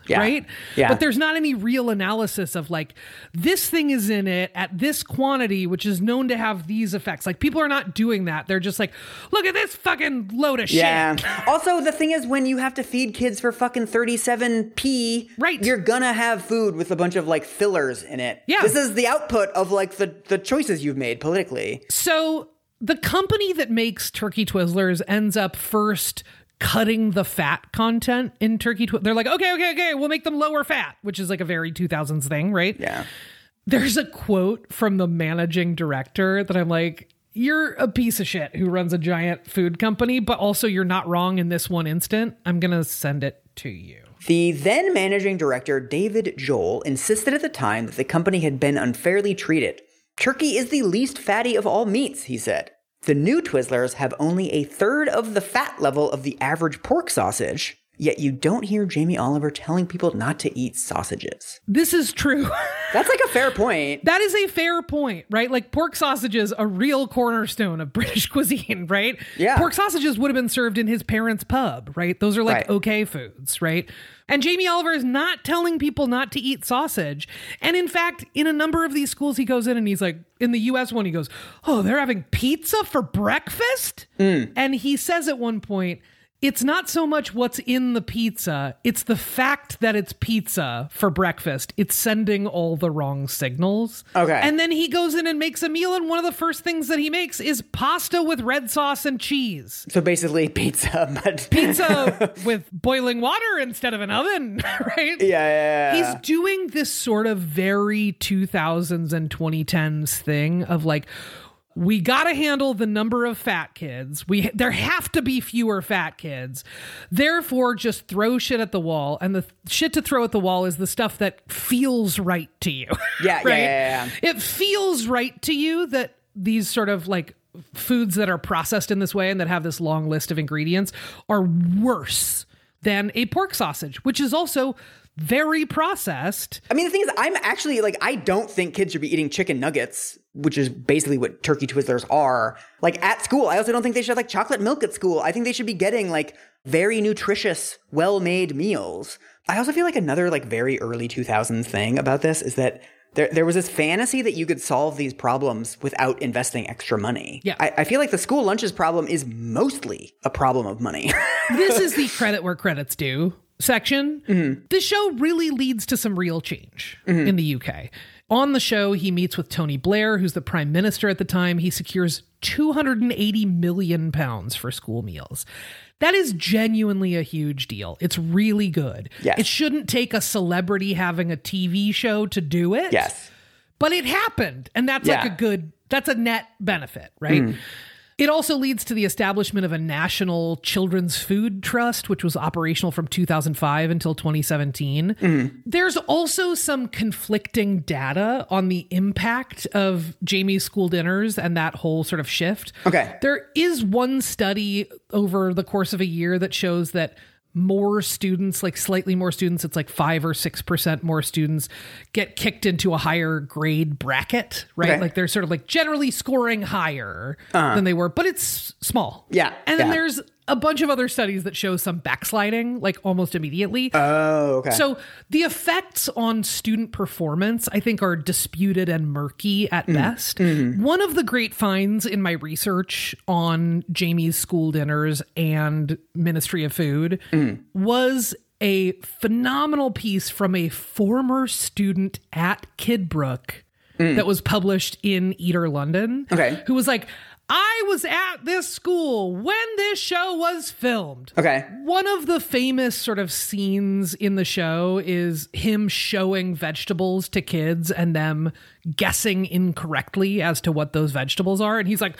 Speaker 1: Yeah.
Speaker 2: right?
Speaker 1: Yeah.
Speaker 2: But there's not any real analysis of like, this thing is in it at this quantity, which is known to have these effects. Like people are not doing that. They're just like, look at this fucking load of
Speaker 1: yeah.
Speaker 2: shit.
Speaker 1: Also, the thing is, when you have to feed kids for fucking thirty-seven p,
Speaker 2: right.
Speaker 1: you're gonna have food with a bunch of like fillers in it.
Speaker 2: Yeah.
Speaker 1: This is the output of like the, the choices you've made politically.
Speaker 2: So the company that makes Turkey Twizzlers ends up first cutting the fat content in Turkey Twizzlers. They're like, okay, okay, okay, we'll make them lower fat, which is like a very two thousands thing, right?
Speaker 1: Yeah.
Speaker 2: There's a quote from the managing director that I'm like, you're a piece of shit who runs a giant food company, but also you're not wrong in this one instant. I'm going to send it to you.
Speaker 1: The then managing director, David Joel, insisted at the time that the company had been unfairly treated. Turkey is the least fatty of all meats, he said. The new Twizzlers have only a third of the fat level of the average pork sausage, yet you don't hear Jamie Oliver telling people not to eat sausages.
Speaker 2: This is true.
Speaker 1: That's like a fair point.
Speaker 2: That is a fair point, right? Like pork sausages, a real cornerstone of British cuisine, right?
Speaker 1: Yeah.
Speaker 2: Pork sausages would have been served in his parents' pub, right? Those are like
Speaker 1: Right.
Speaker 2: okay foods, right? And Jamie Oliver is not telling people not to eat sausage. And in fact, in a number of these schools, he goes in and he's like, in the U S one, he goes, oh, they're having pizza for breakfast? Mm. And he says at one point, it's not so much what's in the pizza, it's the fact that it's pizza for breakfast. It's sending all the wrong signals.
Speaker 1: Okay.
Speaker 2: And then he goes in and makes a meal, and one of the first things that he makes is pasta with red sauce and cheese.
Speaker 1: So basically pizza, but...
Speaker 2: Pizza with boiling water instead of an oven, right?
Speaker 1: Yeah, yeah, yeah.
Speaker 2: He's doing this sort of very two thousands and twenty tens thing of like, we got to handle the number of fat kids. We there have to be fewer fat kids. Therefore, just throw shit at the wall. And the th- shit to throw at the wall is the stuff that feels right to you.
Speaker 1: Yeah,
Speaker 2: right?
Speaker 1: yeah, yeah, yeah.
Speaker 2: It feels right to you that these sort of like foods that are processed in this way and that have this long list of ingredients are worse than a pork sausage, which is also very processed.
Speaker 1: I mean, the thing is, I'm actually like, I don't think kids should be eating chicken nuggets, which is basically what Turkey Twizzlers are. Like at school, I also don't think they should have like chocolate milk at school. I think they should be getting like very nutritious, well-made meals. I also feel like another like very early two thousands thing about this is that there there was this fantasy that you could solve these problems without investing extra money.
Speaker 2: Yeah.
Speaker 1: I, I feel like the school lunches problem is mostly a problem of money.
Speaker 2: This is the credit where credit's due section. Mm-hmm. The show really leads to some real change mm-hmm. in the U K. On the show, he meets with Tony Blair, who's the prime minister at the time. He secures two hundred eighty million pounds for school meals. That is genuinely a huge deal. It's really good.
Speaker 1: Yes.
Speaker 2: It shouldn't take a celebrity having a T V show to do it.
Speaker 1: Yes.
Speaker 2: But it happened. And that's
Speaker 1: yeah.
Speaker 2: like a good, that's a net benefit, right? Mm. It also leads to the establishment of a national children's food trust, which was operational from two thousand five until twenty seventeen. Mm-hmm. There's also some conflicting data on the impact of Jamie's school dinners and that whole sort of shift.
Speaker 1: Okay.
Speaker 2: There is one study over the course of a year that shows that more students, like slightly more students, it's like five or six percent more students get kicked into a higher grade bracket, right?
Speaker 1: Okay.
Speaker 2: Like they're sort of like generally scoring higher
Speaker 1: uh-huh.
Speaker 2: than they were, but it's small.
Speaker 1: Yeah.
Speaker 2: And then
Speaker 1: yeah.
Speaker 2: there's a bunch of other studies that show some backsliding, like almost immediately.
Speaker 1: Oh, okay.
Speaker 2: So the effects on student performance, I think, are disputed and murky at mm. best. Mm-hmm. One of the great finds in my research on Jamie's school dinners and Ministry of Food mm. was a phenomenal piece from a former student at Kidbrooke mm. that was published in Eater London,
Speaker 1: okay.
Speaker 2: who was like, I was at this school when this show was filmed.
Speaker 1: Okay.
Speaker 2: One of the famous sort of scenes in the show is him showing vegetables to kids and them guessing incorrectly as to what those vegetables are. And he's like,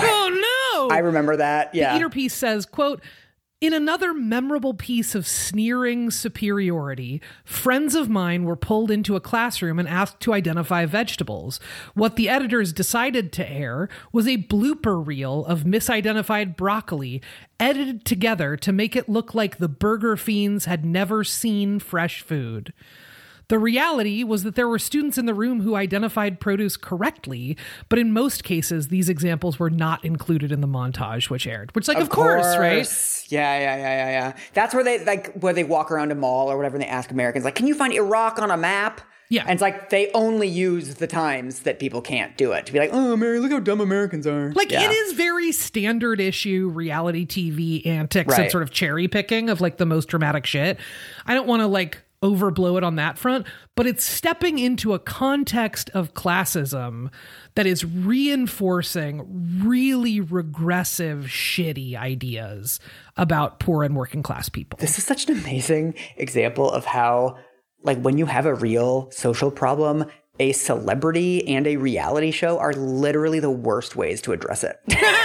Speaker 2: oh no.
Speaker 1: I remember that. Yeah.
Speaker 2: The Eater piece says, quote, in another memorable piece of sneering superiority, friends of mine were pulled into a classroom and asked to identify vegetables. What the editors decided to air was a blooper reel of misidentified broccoli, edited together to make it look like the burger fiends had never seen fresh food. The reality was that there were students in the room who identified produce correctly, but in most cases, these examples were not included in the montage which aired. Which, like, of, of course, course, right?
Speaker 1: Yeah, yeah, yeah, yeah, yeah. That's where they, like, where they walk around a mall or whatever and they ask Americans, like, can you find Iraq on a map?
Speaker 2: Yeah.
Speaker 1: And it's like they only use the times that people can't do it to be like, oh, Mary, look how dumb Americans are.
Speaker 2: Like,
Speaker 1: yeah.
Speaker 2: it is very standard issue reality T V antics
Speaker 1: right.
Speaker 2: and sort of cherry picking of like the most dramatic shit. I don't want to like overblow it on that front, but it's stepping into a context of classism that is reinforcing really regressive, shitty ideas about poor and working class people.
Speaker 1: This is such an amazing example of how, like, when you have a real social problem, a celebrity and a reality show are literally the worst ways to address it.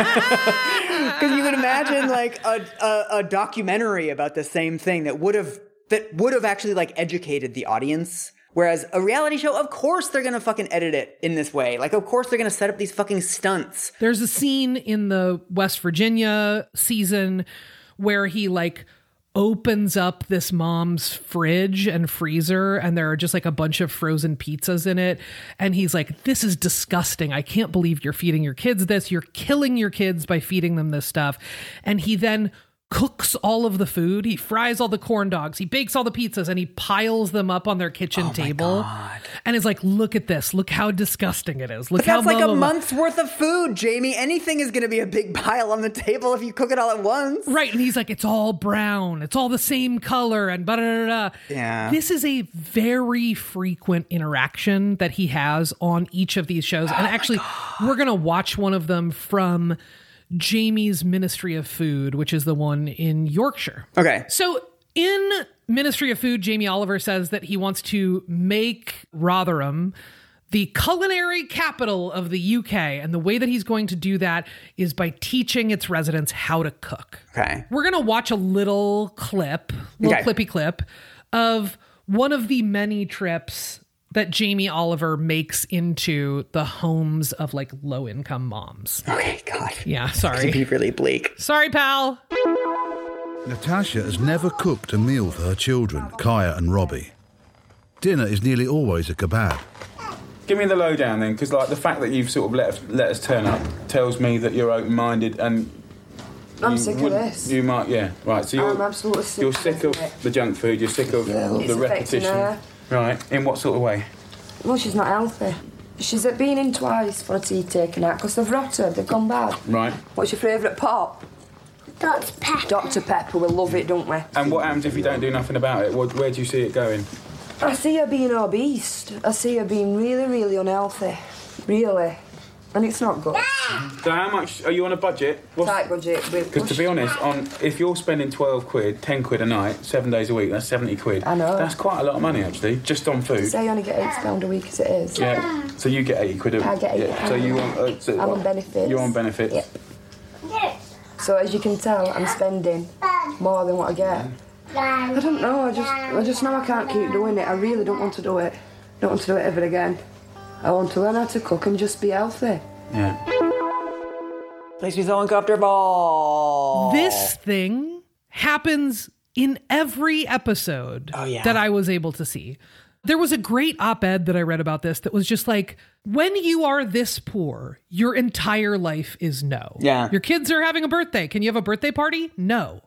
Speaker 1: Because you can imagine, like, a, a, a documentary about the same thing that would have that would have actually, like, educated the audience. Whereas a reality show, of course they're going to fucking edit it in this way. Like, of course they're going to set up these fucking stunts.
Speaker 2: There's a scene in the West Virginia season where he, like, opens up this mom's fridge and freezer and there are just like a bunch of frozen pizzas in it. And he's like, this is disgusting. I can't believe you're feeding your kids this. You're killing your kids by feeding them this stuff. And he then cooks all of the food. He fries all the corn dogs. He bakes all the pizzas and he piles them up on their kitchen
Speaker 1: oh
Speaker 2: table.
Speaker 1: God.
Speaker 2: And is like, look at this. Look how disgusting it is. Look
Speaker 1: but
Speaker 2: how
Speaker 1: that's like
Speaker 2: blah,
Speaker 1: a
Speaker 2: blah, blah.
Speaker 1: month's worth of food, Jamie. Anything is going to be a big pile on the table if you cook it all at once.
Speaker 2: Right. And he's like, it's all brown. It's all the same color and blah, blah, blah, blah.
Speaker 1: Yeah.
Speaker 2: This is a very frequent interaction that he has on each of these shows.
Speaker 1: Oh
Speaker 2: and actually, we're going to watch one of them from Jamie's Ministry of Food, which is the one in Yorkshire.
Speaker 1: Okay.
Speaker 2: So in Ministry of Food, Jamie Oliver says that he wants to make Rotherham the culinary capital of the U K. And the way that he's going to do that is by teaching its residents how to cook.
Speaker 1: Okay.
Speaker 2: We're going to watch a little clip, little
Speaker 1: Okay.
Speaker 2: clippy clip of one of the many trips that Jamie Oliver makes into the homes of like low income moms.
Speaker 1: Okay, God.
Speaker 2: Yeah,
Speaker 1: It's
Speaker 2: sorry.
Speaker 1: going to be really bleak.
Speaker 2: Sorry, pal.
Speaker 3: Natasha has never cooked a meal for her children, Kaya and Robbie. Dinner is nearly always a kebab.
Speaker 4: Give me the lowdown then, because like the fact that you've sort of let us, let us turn up tells me that you're open-minded and
Speaker 5: I'm
Speaker 4: you
Speaker 5: sick of
Speaker 4: wouldn't-
Speaker 5: this.
Speaker 4: You might, yeah, right. So you're
Speaker 5: I'm absolutely sick
Speaker 4: You're
Speaker 5: of
Speaker 4: sick
Speaker 5: this,
Speaker 4: of
Speaker 5: mate.
Speaker 4: the junk food. You're sick of
Speaker 5: Yeah.
Speaker 4: the
Speaker 5: It's affecting
Speaker 4: repetition,
Speaker 5: her.
Speaker 4: right? In what sort of way?
Speaker 5: Well, she's not healthy. She's been in twice for a teeth taken out because they've rotted, they've gone bad.
Speaker 4: Right.
Speaker 5: What's your favourite pop?
Speaker 6: Doctor Pepper.
Speaker 5: Doctor Pepper, we love it, don't we?
Speaker 4: And what happens if you don't do nothing about it? What, where do you see it going?
Speaker 5: I see her being obese. I see her being really, really unhealthy. Really. And it's not good.
Speaker 4: So how much are you on a budget?
Speaker 5: Tight budget.
Speaker 4: Because to be honest, on if you're spending twelve quid, ten quid a night, seven days a week, that's seventy quid.
Speaker 5: I know.
Speaker 4: That's quite a lot of money actually, just on food.
Speaker 5: Say I only get eight pounds a week as it is.
Speaker 4: Yeah. So you get eighty quid a
Speaker 5: I get eighty
Speaker 4: yeah. So you want? Uh, so
Speaker 5: I'm on benefits.
Speaker 4: You're on benefits.
Speaker 5: Yep. So as you can tell, I'm spending more than what I get. I don't know, I just I just know I can't keep doing it. I really don't want to do it. Don't want to do it ever again. I want to learn how to cook and just be healthy.
Speaker 4: Yeah.
Speaker 1: Makes me so uncomfortable.
Speaker 2: This thing happens in every episode
Speaker 1: Oh, yeah.
Speaker 2: that I was able to see. There was a great op-ed that I read about this that was just like, when you are this poor, your entire life is no.
Speaker 1: Yeah.
Speaker 2: Your kids are having a birthday. Can you have a birthday party? No.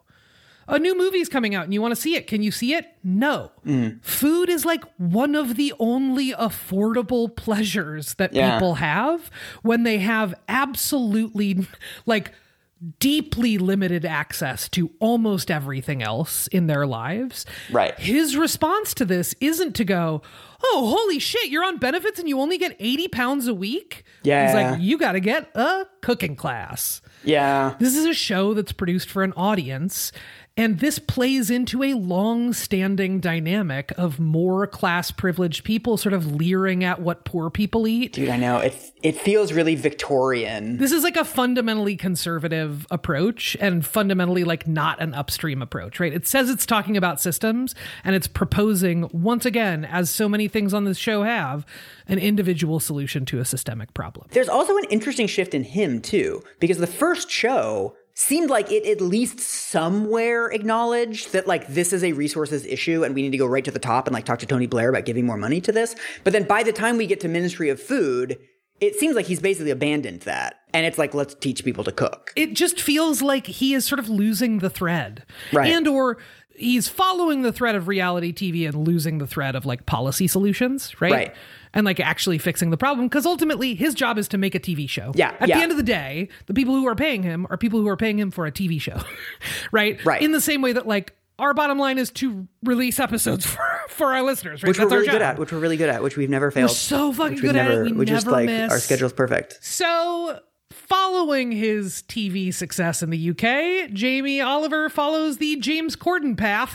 Speaker 2: A new movie's coming out and you want to see it. Can you see it? No.
Speaker 1: Mm.
Speaker 2: Food is like one of the only affordable pleasures that
Speaker 1: Yeah.
Speaker 2: people have when they have absolutely like deeply limited access to almost everything else in their lives.
Speaker 1: Right.
Speaker 2: His response to this isn't to go, oh, holy shit, you're on benefits and you only get eighty pounds a week.
Speaker 1: Yeah.
Speaker 2: He's like, you got to get a cooking class.
Speaker 1: Yeah.
Speaker 2: This is a show that's produced for an audience, and this plays into a long-standing dynamic of more class-privileged people sort of leering at what poor people eat.
Speaker 1: Dude, I know. It, it feels really Victorian.
Speaker 2: This is like a fundamentally conservative approach and fundamentally like not an upstream approach, right? It says it's talking about systems and it's proposing, once again, as so many things on this show have, an individual solution to a systemic problem.
Speaker 1: There's also an interesting shift in him, too, because the first show seemed like it at least somewhere acknowledged that like this is a resources issue and we need to go right to the top and like talk to Tony Blair about giving more money to this. But then by the time we get to Ministry of Food, it seems like he's basically abandoned that. And it's like, let's teach people to cook.
Speaker 2: It just feels like he is sort of losing the thread.
Speaker 1: Right.
Speaker 2: And or he's following the thread of reality T V and losing the thread of like policy solutions, right?
Speaker 1: Right.
Speaker 2: And like actually fixing the problem, because ultimately his job is to make a T V show.
Speaker 1: Yeah.
Speaker 2: At
Speaker 1: yeah.
Speaker 2: the end of the day, the people who are paying him are people who are paying him for a T V show, right?
Speaker 1: Right.
Speaker 2: In the same way that like our bottom line is to release episodes for, for our listeners, right?
Speaker 1: Which
Speaker 2: That's
Speaker 1: we're really
Speaker 2: our
Speaker 1: good
Speaker 2: job.
Speaker 1: at, which we're really good at, which we've never failed.
Speaker 2: We're so fucking
Speaker 1: which we've
Speaker 2: good at
Speaker 1: never,
Speaker 2: it. We
Speaker 1: we just
Speaker 2: never
Speaker 1: like
Speaker 2: miss.
Speaker 1: our schedule's perfect.
Speaker 2: So, following his T V success in the U K, Jamie Oliver follows the James Corden path.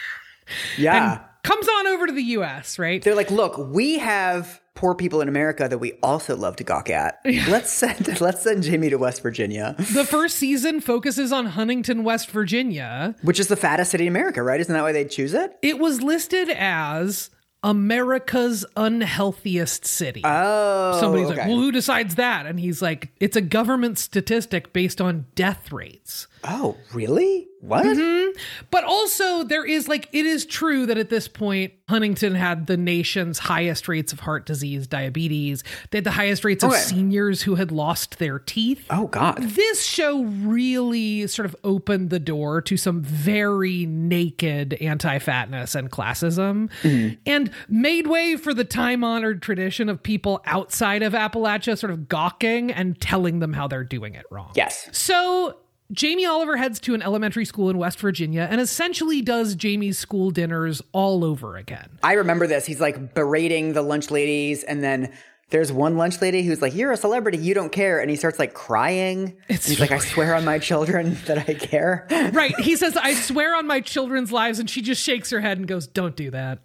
Speaker 1: Yeah.
Speaker 2: And comes on over to the U S, right?
Speaker 1: They're like, look, we have poor people in America that we also love to gawk at. Yeah. Let's send let's send Jamie to West Virginia.
Speaker 2: The first season focuses on Huntington, West Virginia.
Speaker 1: Which is the fattest city in America, right? Isn't that why they'd choose it?
Speaker 2: It was listed as America's unhealthiest city.
Speaker 1: Oh,
Speaker 2: Somebody's
Speaker 1: okay.
Speaker 2: like, well, who decides that? And he's like, it's a government statistic based on death rates.
Speaker 1: Oh, really? What?
Speaker 2: Mm-hmm. But also there is like, it is true that at this point, Huntington had the nation's highest rates of heart disease, diabetes. They had the highest rates of
Speaker 1: Okay.
Speaker 2: seniors who had lost their teeth.
Speaker 1: Oh, God.
Speaker 2: This show really sort of opened the door to some very naked anti-fatness and classism,
Speaker 1: Mm-hmm.
Speaker 2: and made way for the time-honored tradition of people outside of Appalachia sort of gawking and telling them how they're doing it wrong.
Speaker 1: Yes.
Speaker 2: So Jamie Oliver heads to an elementary school in West Virginia and essentially does Jamie's school dinners all over again.
Speaker 1: I remember this. He's like berating the lunch ladies, and then there's one lunch lady who's like, you're a celebrity, you don't care. And he starts like crying.
Speaker 2: It's
Speaker 1: and he's like, I swear on my children that I care.
Speaker 2: Right. He says, I swear on my children's lives. And she just shakes her head and goes, don't do that.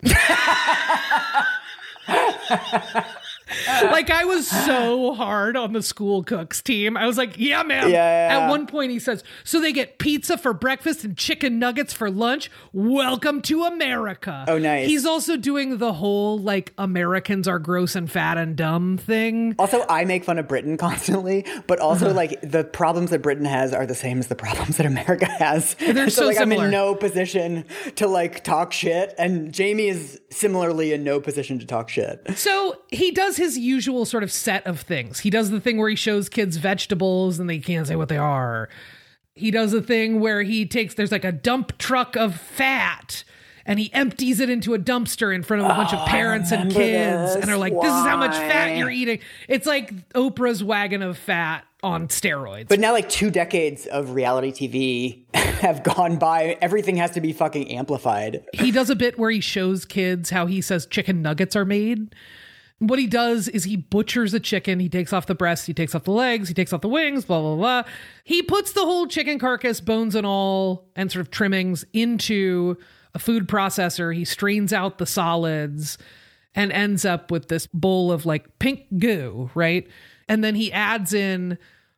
Speaker 2: Like, I was so hard on the school cooks team. I was like, yeah, man.
Speaker 1: Yeah, yeah.
Speaker 2: At one point he says, so they get pizza for breakfast and chicken nuggets for lunch. Welcome to America.
Speaker 1: Oh, nice.
Speaker 2: He's also doing the whole, like, Americans are gross and fat and dumb thing.
Speaker 1: Also, I make fun of Britain constantly, but also like the problems that Britain has are the same as the problems that America has.
Speaker 2: They're so
Speaker 1: like
Speaker 2: similar.
Speaker 1: I'm in no position to like talk shit, and Jamie is similarly in no position to talk shit.
Speaker 2: So he does his usual sort of set of things. He does the thing where he shows kids vegetables and they can't say what they are. He does the thing where he takes, there's like a dump truck of fat and he empties it into a dumpster in front of a bunch
Speaker 1: Oh,
Speaker 2: of parents
Speaker 1: I
Speaker 2: and
Speaker 1: remember
Speaker 2: kids.
Speaker 1: this.
Speaker 2: And are like, this is how much fat
Speaker 1: Why?
Speaker 2: you're eating. It's like Oprah's wagon of fat on steroids.
Speaker 1: But now like two decades of reality T V have gone by. Everything has to be fucking amplified.
Speaker 2: He does a bit where he shows kids how he says chicken nuggets are made. What he does is he butchers a chicken. He takes off the breast, he takes off the legs, he takes off the wings, blah, blah, blah. He puts the whole chicken carcass, bones and all, and sort of trimmings into a food processor. He strains out the solids and ends up with this bowl of like pink goo, right? And then he adds in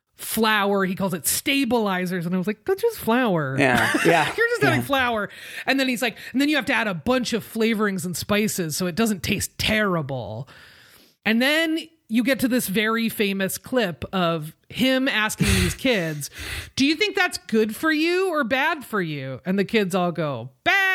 Speaker 2: flour. He calls it stabilizers. And I was like, that's just flour.
Speaker 1: Yeah, yeah.
Speaker 2: You're just adding flour. And then he's like, and then you have to add a bunch of flavorings and spices so it doesn't taste terrible. And then you get to this very famous clip of him asking these kids, do you think that's good for you or bad for you? And the kids all go,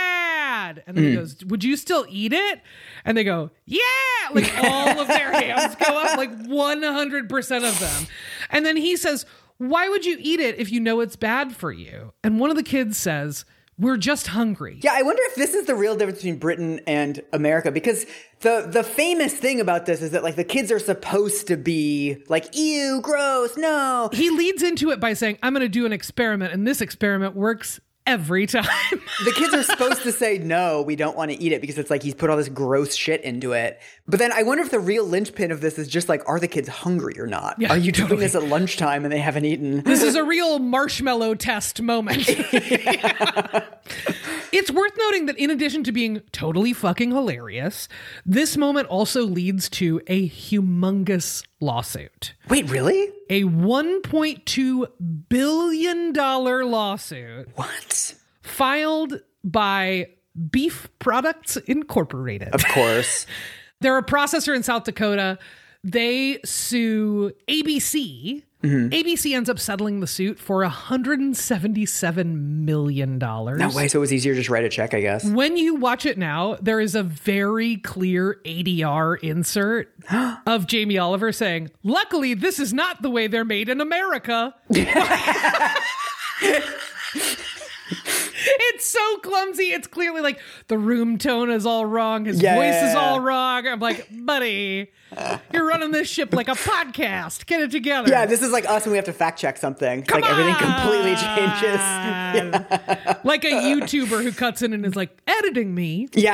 Speaker 2: bad. And then he goes, would you still eat it? And they go, yeah. Like all of their hands go up, like one hundred percent of them. And then he says, why would you eat it if you know it's bad for you? And one of the kids says, we're just hungry.
Speaker 1: Yeah, I wonder if this is the real difference between Britain and America, because the the famous thing about this is that like the kids are supposed to be like, ew, gross, no.
Speaker 2: He leads into it by saying, I'm going to do an experiment, and this experiment works every time.
Speaker 1: The kids are supposed to say, no, we don't want to eat it, because it's like he's put all this gross shit into it. But then I wonder if the real linchpin of this is just like, are the kids hungry or not?
Speaker 2: Yeah,
Speaker 1: are you doing
Speaker 2: totally.
Speaker 1: this at lunchtime and they haven't eaten?
Speaker 2: This is a real marshmallow test moment. It's worth noting that in addition to being totally fucking hilarious, this moment also leads to a humongous lawsuit.
Speaker 1: Wait, really?
Speaker 2: A one point two billion dollars lawsuit
Speaker 1: What?
Speaker 2: filed by Beef Products Incorporated.
Speaker 1: Of course.
Speaker 2: They're a processor in South Dakota. They sue A B C Mm-hmm. A B C ends up settling the suit for one hundred seventy-seven million dollars.
Speaker 1: No way, so it was easier to just write a check, I guess.
Speaker 2: When you watch it now, there is a very clear A D R insert of Jamie Oliver saying, "Luckily, this is not the way they're made in America." It's so clumsy. It's clearly like the room tone is all wrong. His
Speaker 1: yeah,
Speaker 2: voice
Speaker 1: yeah,
Speaker 2: is
Speaker 1: yeah.
Speaker 2: all wrong. I'm like, buddy, you're running this ship like a podcast. Get it together.
Speaker 1: Yeah, this is like us when we have to fact check something. It's
Speaker 2: Come
Speaker 1: like everything
Speaker 2: on!
Speaker 1: completely changes. Yeah.
Speaker 2: Like a YouTuber who cuts in and is like, editing me.
Speaker 1: Yeah,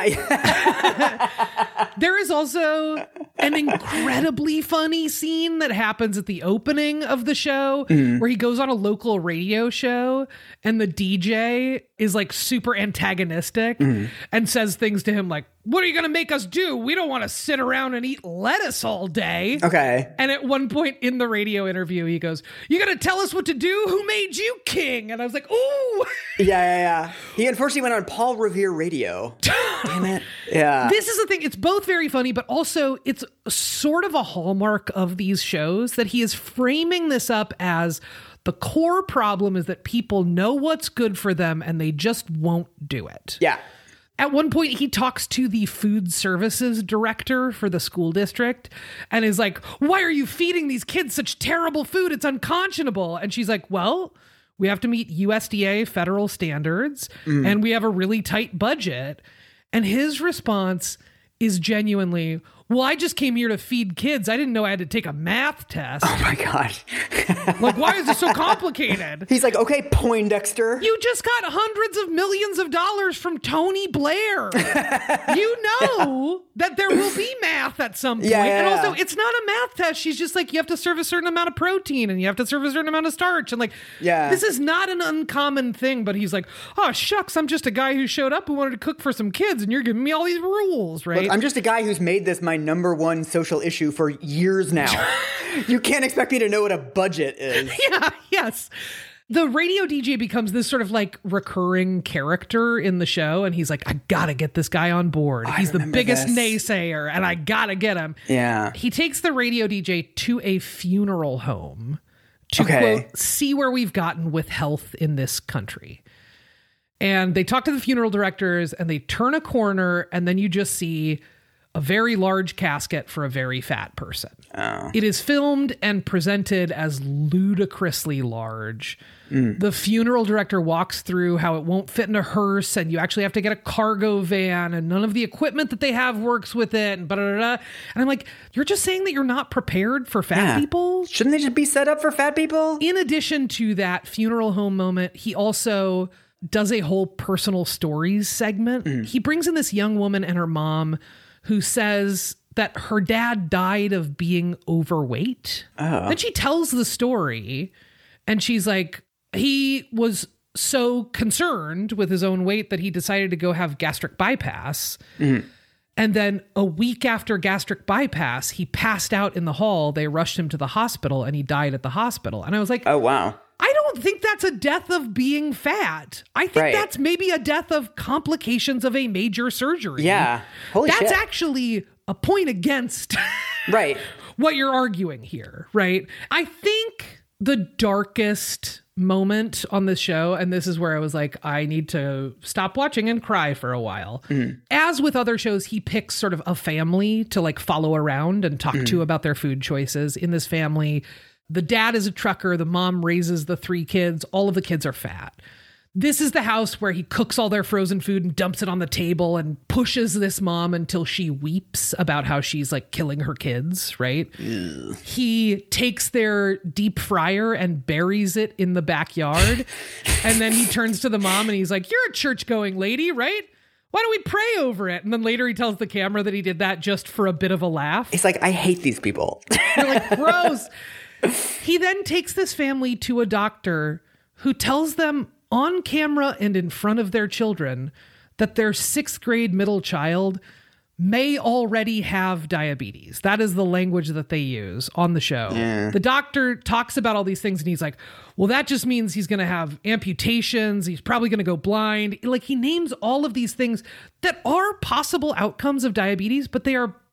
Speaker 1: yeah.
Speaker 2: There is also an incredibly funny scene that happens at the opening of the show mm. where he goes on a local radio show and the D J is like super antagonistic mm. and says things to him like, "What are you going to make us do? We don't want to sit around and eat lettuce all day."
Speaker 1: Okay.
Speaker 2: And at one point in the radio interview, he goes, "You going to tell us what to do? Who made you king?" And I was like, ooh.
Speaker 1: Yeah, yeah, yeah. He unfortunately went on Paul Revere Radio. Damn it. Yeah.
Speaker 2: This is the thing. It's both very funny, but also it's sort of a hallmark of these shows that he is framing this up as the core problem is that people know what's good for them and they just won't do it.
Speaker 1: Yeah.
Speaker 2: At one point, he talks to the food services director for the school district and is like, "Why are you feeding these kids such terrible food? It's unconscionable." And she's like, "Well, we have to meet U S D A federal standards mm. and we have a really tight budget." And his response is genuinely, "Well, I just came here to feed kids. I didn't know I had to take a math test."
Speaker 1: Oh my God.
Speaker 2: Like, why is this so complicated?
Speaker 1: He's like, "Okay, Poindexter.
Speaker 2: You just got hundreds of millions of dollars from Tony Blair. You know that there will be math at some point."
Speaker 1: Yeah, yeah,
Speaker 2: and also,
Speaker 1: yeah.
Speaker 2: it's not a math test. She's just like, you have to serve a certain amount of protein and you have to serve a certain amount of starch. And like,
Speaker 1: yeah.
Speaker 2: this is not an uncommon thing. But he's like, "Oh, shucks, I'm just a guy who showed up who wanted to cook for some kids and you're giving me all these rules, right?"
Speaker 1: Look, I'm just a guy who's made this my number one social issue for years now. You can't expect me to know what a budget is.
Speaker 2: Yeah, yes. The radio D J becomes this sort of like recurring character in the show. And he's like, "I gotta get this guy on board.
Speaker 1: I
Speaker 2: He's the biggest
Speaker 1: this.
Speaker 2: naysayer and I gotta get him."
Speaker 1: Yeah.
Speaker 2: He takes the radio D J to a funeral home to
Speaker 1: Okay.
Speaker 2: quote, "see where we've gotten with health in this country." And they talk to the funeral directors and they turn a corner and then you just see a very large casket for a very fat person.
Speaker 1: Oh.
Speaker 2: It is filmed and presented as ludicrously large. Mm. The funeral director walks through how it won't fit in a hearse and you actually have to get a cargo van and none of the equipment that they have works with it. And, and I'm like, you're just saying that you're not prepared for fat
Speaker 1: Yeah.
Speaker 2: people?
Speaker 1: Shouldn't they just be set up for fat people?
Speaker 2: In addition to that funeral home moment, he also does a whole personal stories segment. Mm. He brings in this young woman and her mom who says that her dad died of being overweight.
Speaker 1: Oh.
Speaker 2: Then she tells the story and she's like, he was so concerned with his own weight that he decided to go have gastric bypass. Mm-hmm. And then a week after gastric bypass, he passed out in the hall. They rushed him to the hospital and he died at the hospital. And I was like,
Speaker 1: oh, wow.
Speaker 2: I don't think that's a death of being fat. I think
Speaker 1: Right.
Speaker 2: that's maybe a death of complications of a major surgery.
Speaker 1: Yeah. Holy
Speaker 2: That's
Speaker 1: shit.
Speaker 2: actually a point against
Speaker 1: Right.
Speaker 2: what you're arguing here, right? I think the darkest moment on this show, and this is where I was like, I need to stop watching and cry for a while. Mm. As with other shows, he picks sort of a family to like follow around and talk mm. to about their food choices. In this family, the dad is a trucker. The mom raises the three kids. All of the kids are fat. This is the house where he cooks all their frozen food and dumps it on the table and pushes this mom until she weeps about how she's like killing her kids, right? Ugh. He takes their deep fryer and buries it in the backyard. And then he turns to the mom and he's like, "You're a church-going lady, right? Why don't we pray over it?" And then later he tells the camera that he did that just for a bit of a laugh.
Speaker 1: It's like, I hate these people.
Speaker 2: They're like, gross. He then takes this family to a doctor who tells them on camera and in front of their children that their sixth grade middle child may already have diabetes. That is the language that they use on the show. Yeah. The doctor talks about all these things and he's like, well, that just means he's going to have amputations. He's probably going to go blind. Like he names all of these things that are possible outcomes of diabetes, but they are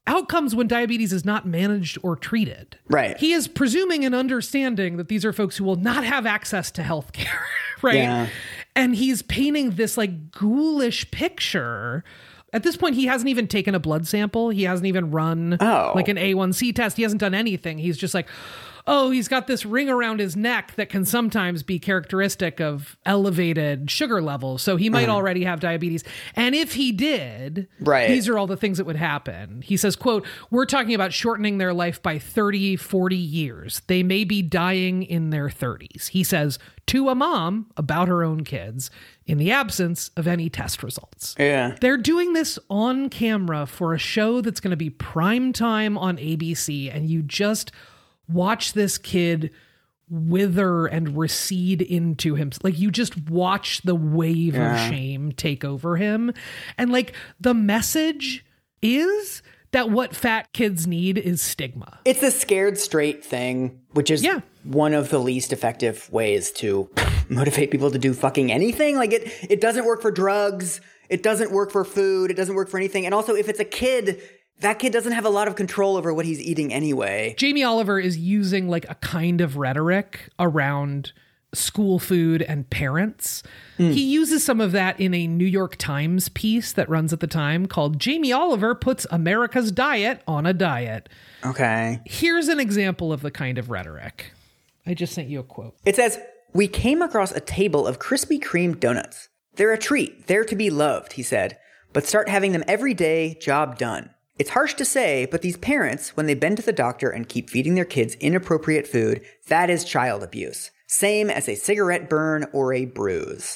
Speaker 2: outcomes when diabetes is not managed or treated.
Speaker 1: Right.
Speaker 2: He is presuming and understanding that these are folks who will not have access to healthcare, right?
Speaker 1: Yeah.
Speaker 2: And he's painting this like ghoulish picture. At this point, he hasn't even taken a blood sample. He hasn't even run
Speaker 1: Oh.
Speaker 2: like an A one C test. He hasn't done anything. He's just like, oh, he's got this ring around his neck that can sometimes be characteristic of elevated sugar levels. So he might
Speaker 1: Uh-huh.
Speaker 2: already have diabetes. And if he did,
Speaker 1: Right.
Speaker 2: these are all the things that would happen. He says, quote, we're talking about shortening their life by thirty, forty years. They may be dying in their thirties. He says to a mom about her own kids in the absence of any test results.
Speaker 1: Yeah.
Speaker 2: They're doing this on camera for a show that's going to be prime time on A B C. And you just watch this kid wither and recede into him. Like you just watch the wave
Speaker 1: Yeah.
Speaker 2: of shame take over him. And like the message is that what fat kids need is stigma.
Speaker 1: It's the scared straight thing, which is
Speaker 2: Yeah.
Speaker 1: one of the least effective ways to motivate people to do fucking anything. Like it, it doesn't work for drugs. It doesn't work for food. It doesn't work for anything. And also if it's a kid, that kid doesn't have a lot of control over what he's eating anyway.
Speaker 2: Jamie Oliver is using like a kind of rhetoric around school food and parents.
Speaker 1: Mm.
Speaker 2: He uses some of that in a New York Times piece that runs at the time called Jamie Oliver Puts America's Diet on a Diet.
Speaker 1: Okay.
Speaker 2: Here's an example of the kind of rhetoric. I just sent you a quote.
Speaker 1: It says, we came across a table of Krispy Kreme donuts. They're a treat. They're to be loved, he said. But start having them every day, job done. It's harsh to say, but these parents, when they bend to the doctor and keep feeding their kids inappropriate food, that is child abuse. Same as a cigarette burn or a bruise.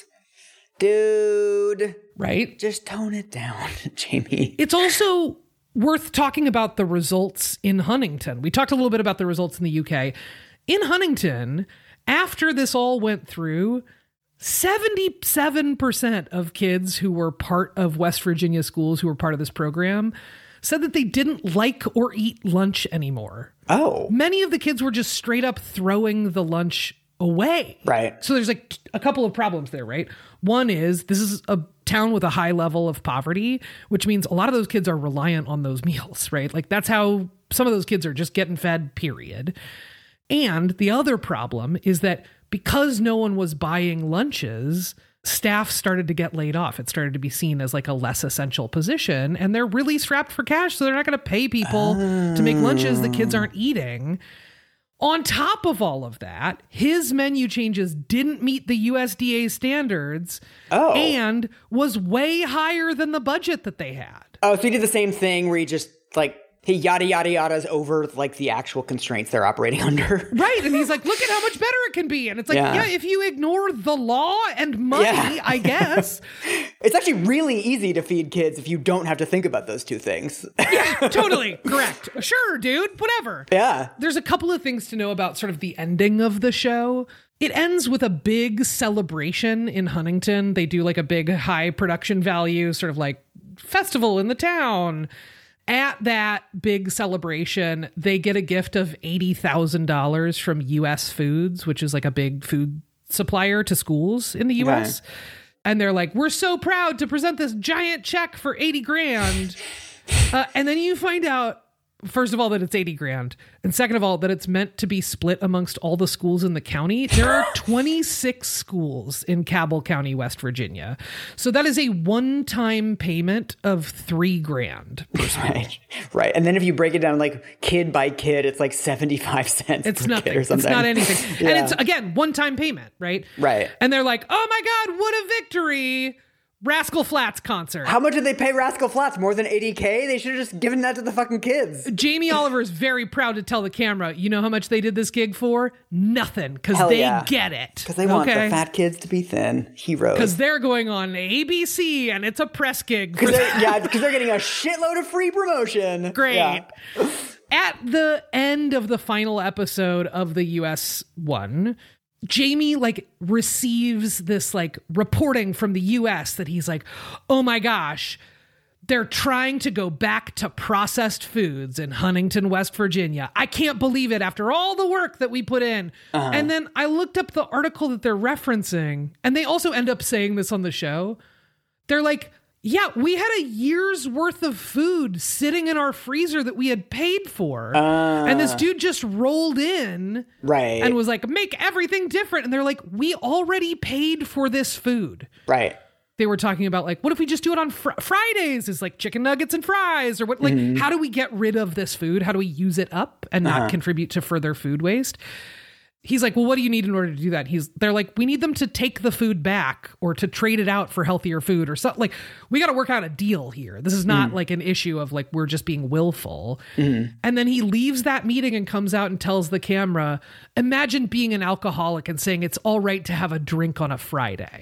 Speaker 1: Dude.
Speaker 2: Right?
Speaker 1: Just tone it down, Jamie.
Speaker 2: It's also worth talking about the results in Huntington. We talked a little bit about the results in the U K. In Huntington, after this all went through, seventy-seven percent of kids who were part of West Virginia schools who were part of this program said that they didn't like or eat lunch anymore.
Speaker 1: Oh.
Speaker 2: Many of the kids were just straight up throwing the lunch away.
Speaker 1: Right.
Speaker 2: So there's like a couple of problems there, right? One is this is a town with a high level of poverty, which means a lot of those kids are reliant on those meals, right? Like that's how some of those kids are just getting fed, period. And the other problem is that because no one was buying lunches, staff started to get laid off. It started to be seen as like a less essential position, and they're really strapped for cash, so they're not going to pay people oh. to make lunches the kids aren't eating. On top of all of that, his menu changes didn't meet the U S D A standards
Speaker 1: oh.
Speaker 2: and was way higher than the budget that they had.
Speaker 1: Oh, so he did the same thing where he just like he yada yada yada's over like the actual constraints they're operating under.
Speaker 2: Right. And he's like, look at how much better it can be. And it's like, yeah, yeah if you ignore the law and money, yeah. I guess.
Speaker 1: It's actually really easy to feed kids if you don't have to think about those two things.
Speaker 2: Yeah, totally. Correct. Sure, dude. Whatever.
Speaker 1: Yeah.
Speaker 2: There's a couple of things to know about sort of the ending of the show. It ends with a big celebration in Huntington. They do like a big high production value, sort of like festival in the town. At that big celebration, they get a gift of eighty thousand dollars from U S Foods, which is like a big food supplier to schools in the U S. Okay. And they're like, we're so proud to present this giant check for eighty grand. Uh, and then you find out, first of all, that it's eighty grand. And second of all, that it's meant to be split amongst all the schools in the county. There are twenty-six schools in Cabell County, West Virginia. So that is a one-time payment of three grand.
Speaker 1: Right. Right. And then if you break it down like kid by kid, it's like seventy-five cents.
Speaker 2: It's
Speaker 1: per
Speaker 2: nothing.
Speaker 1: Kid or something.
Speaker 2: It's not anything.
Speaker 1: Yeah.
Speaker 2: And it's, again, one-time payment, right?
Speaker 1: Right.
Speaker 2: And they're like, oh my God, what a victory. Rascal Flatts concert.
Speaker 1: How much did they pay Rascal Flatts? More than eighty K? They should have just given that to the fucking kids.
Speaker 2: Jamie Oliver is very proud to tell the camera, you know how much they did this gig for? Nothing, because they
Speaker 1: yeah.
Speaker 2: get it.
Speaker 1: Because they want okay? the fat kids to be thin. Heroes.
Speaker 2: Because they're going on A B C and it's a press gig.
Speaker 1: Cause they're, yeah, because they're getting a shitload of free promotion.
Speaker 2: Great.
Speaker 1: Yeah.
Speaker 2: At the end of the final episode of the U S one, Jamie like receives this like reporting from the U S that he's like, oh my gosh, they're trying to go back to processed foods in Huntington, West Virginia. I can't believe it after all the work that we put in. Uh-huh. And then I looked up the article that they're referencing, and they also end up saying this on the show. They're like, Yeah, we had a year's worth of food sitting in our freezer that we had paid for.
Speaker 1: Uh,
Speaker 2: and this dude just rolled in
Speaker 1: right.
Speaker 2: and was like, make everything different. And they're like, we already paid for this food.
Speaker 1: Right.
Speaker 2: They were talking about like, what if we just do it on fr- Fridays? Is like chicken nuggets and fries or what? Like,
Speaker 1: mm-hmm.
Speaker 2: how do we get rid of this food? How do we use it up and not
Speaker 1: uh-huh.
Speaker 2: contribute to further food waste? He's like, well, what do you need in order to do that? He's, they're like, we need them to take the food back or to trade it out for healthier food or something. Like, we got to work out a deal here. This is not mm. like an issue of like, we're just being willful. Mm. And then he leaves that meeting and comes out and tells the camera, imagine being an alcoholic and saying it's all right to have a drink on a Friday.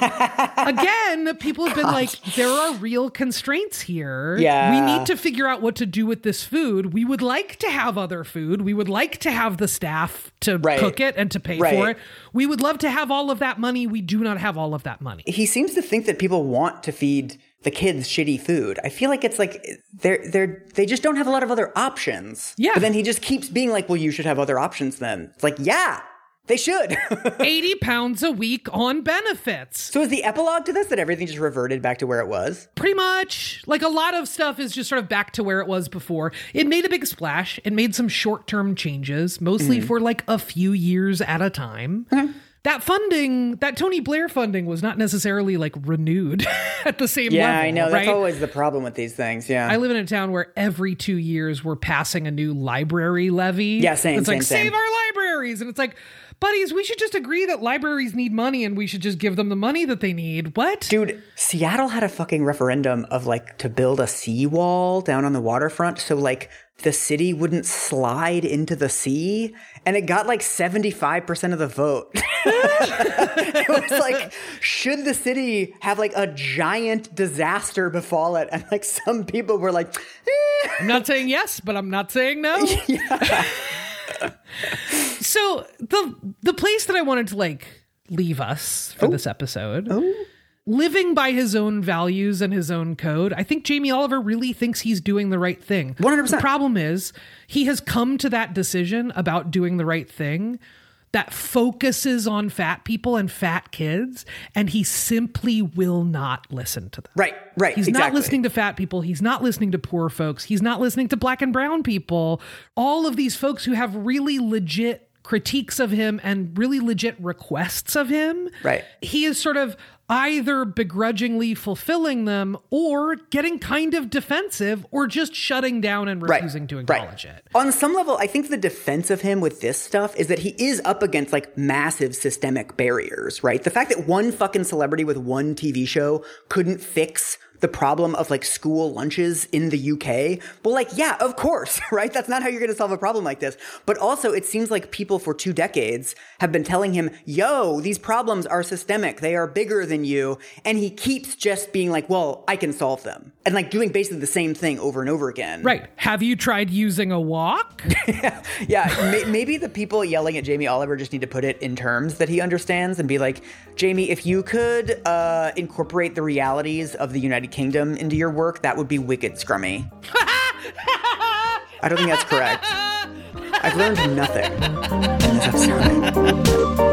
Speaker 2: Again, people have been like, there are real constraints here.
Speaker 1: Yeah.
Speaker 2: We need to figure out what to do with this food. We would like to have other food. We would like to have the staff to
Speaker 1: right.
Speaker 2: cook it and to pay
Speaker 1: right.
Speaker 2: for it. We would love to have all of that money. We do not have all of that money.
Speaker 1: He seems to think that people want to feed the kids shitty food. I feel like it's like they're they're they just don't have a lot of other options.
Speaker 2: Yeah.
Speaker 1: But then he just keeps being like, well, you should have other options then. It's like, yeah, they should.
Speaker 2: eighty pounds a week on benefits.
Speaker 1: So is the epilogue to this that everything just reverted back to where it was?
Speaker 2: Pretty much. Like a lot of stuff is just sort of back to where it was before. It made a big splash. It made some short-term changes, mostly mm-hmm. for like a few years at a time. Mm-hmm. That funding, that Tony Blair funding was not necessarily like renewed at the same
Speaker 1: yeah,
Speaker 2: level.
Speaker 1: Yeah, I know.
Speaker 2: Right?
Speaker 1: That's always the problem with these things. Yeah.
Speaker 2: I live in a town where every two years we're passing a new library levy.
Speaker 1: Yeah, same,
Speaker 2: It's
Speaker 1: same,
Speaker 2: like,
Speaker 1: same.
Speaker 2: save our libraries. And it's like, buddies, we should just agree that libraries need money and we should just give them the money that they need. What?
Speaker 1: Dude, Seattle had a fucking referendum of like to build a seawall down on the waterfront so like the city wouldn't slide into the sea. And it got like seventy-five percent of the vote. It was like, should the city have like a giant disaster befall it? And like some people were like, eh.
Speaker 2: I'm not saying yes, but I'm not saying no.
Speaker 1: Yeah.
Speaker 2: So the the place that I wanted to like leave us for oh. this episode, oh. living by his own values and his own code, I think Jamie Oliver really thinks he's doing the right thing.
Speaker 1: one hundred percent.
Speaker 2: The problem is he has come to that decision about doing the right thing that focuses on fat people and fat kids, and he simply will not listen to them.
Speaker 1: Right, right.
Speaker 2: He's
Speaker 1: exactly.
Speaker 2: not listening to fat people. He's not listening to poor folks. He's not listening to black and brown people. All of these folks who have really legit critiques of him and really legit requests of him.
Speaker 1: Right.
Speaker 2: He is sort of either begrudgingly fulfilling them or getting kind of defensive or just shutting down and refusing right. to acknowledge
Speaker 1: right.
Speaker 2: it.
Speaker 1: On some level, I think the defense of him with this stuff is that he is up against like massive systemic barriers, right? The fact that one fucking celebrity with one T V show couldn't fix the problem of like school lunches in the U K. Well, like, yeah, of course, right? That's not how you're going to solve a problem like this. But also it seems like people for two decades have been telling him, yo, these problems are systemic. They are bigger than you. And he keeps just being like, well, I can solve them. And like doing basically the same thing over and over again.
Speaker 2: Right. Have you tried using a wok?
Speaker 1: Yeah. May- maybe the people yelling at Jamie Oliver just need to put it in terms that he understands and be like, Jamie, if you could uh, incorporate the realities of the United Kingdom into your work, that would be wicked scrummy. I don't think that's correct. I've learned nothing in this episode.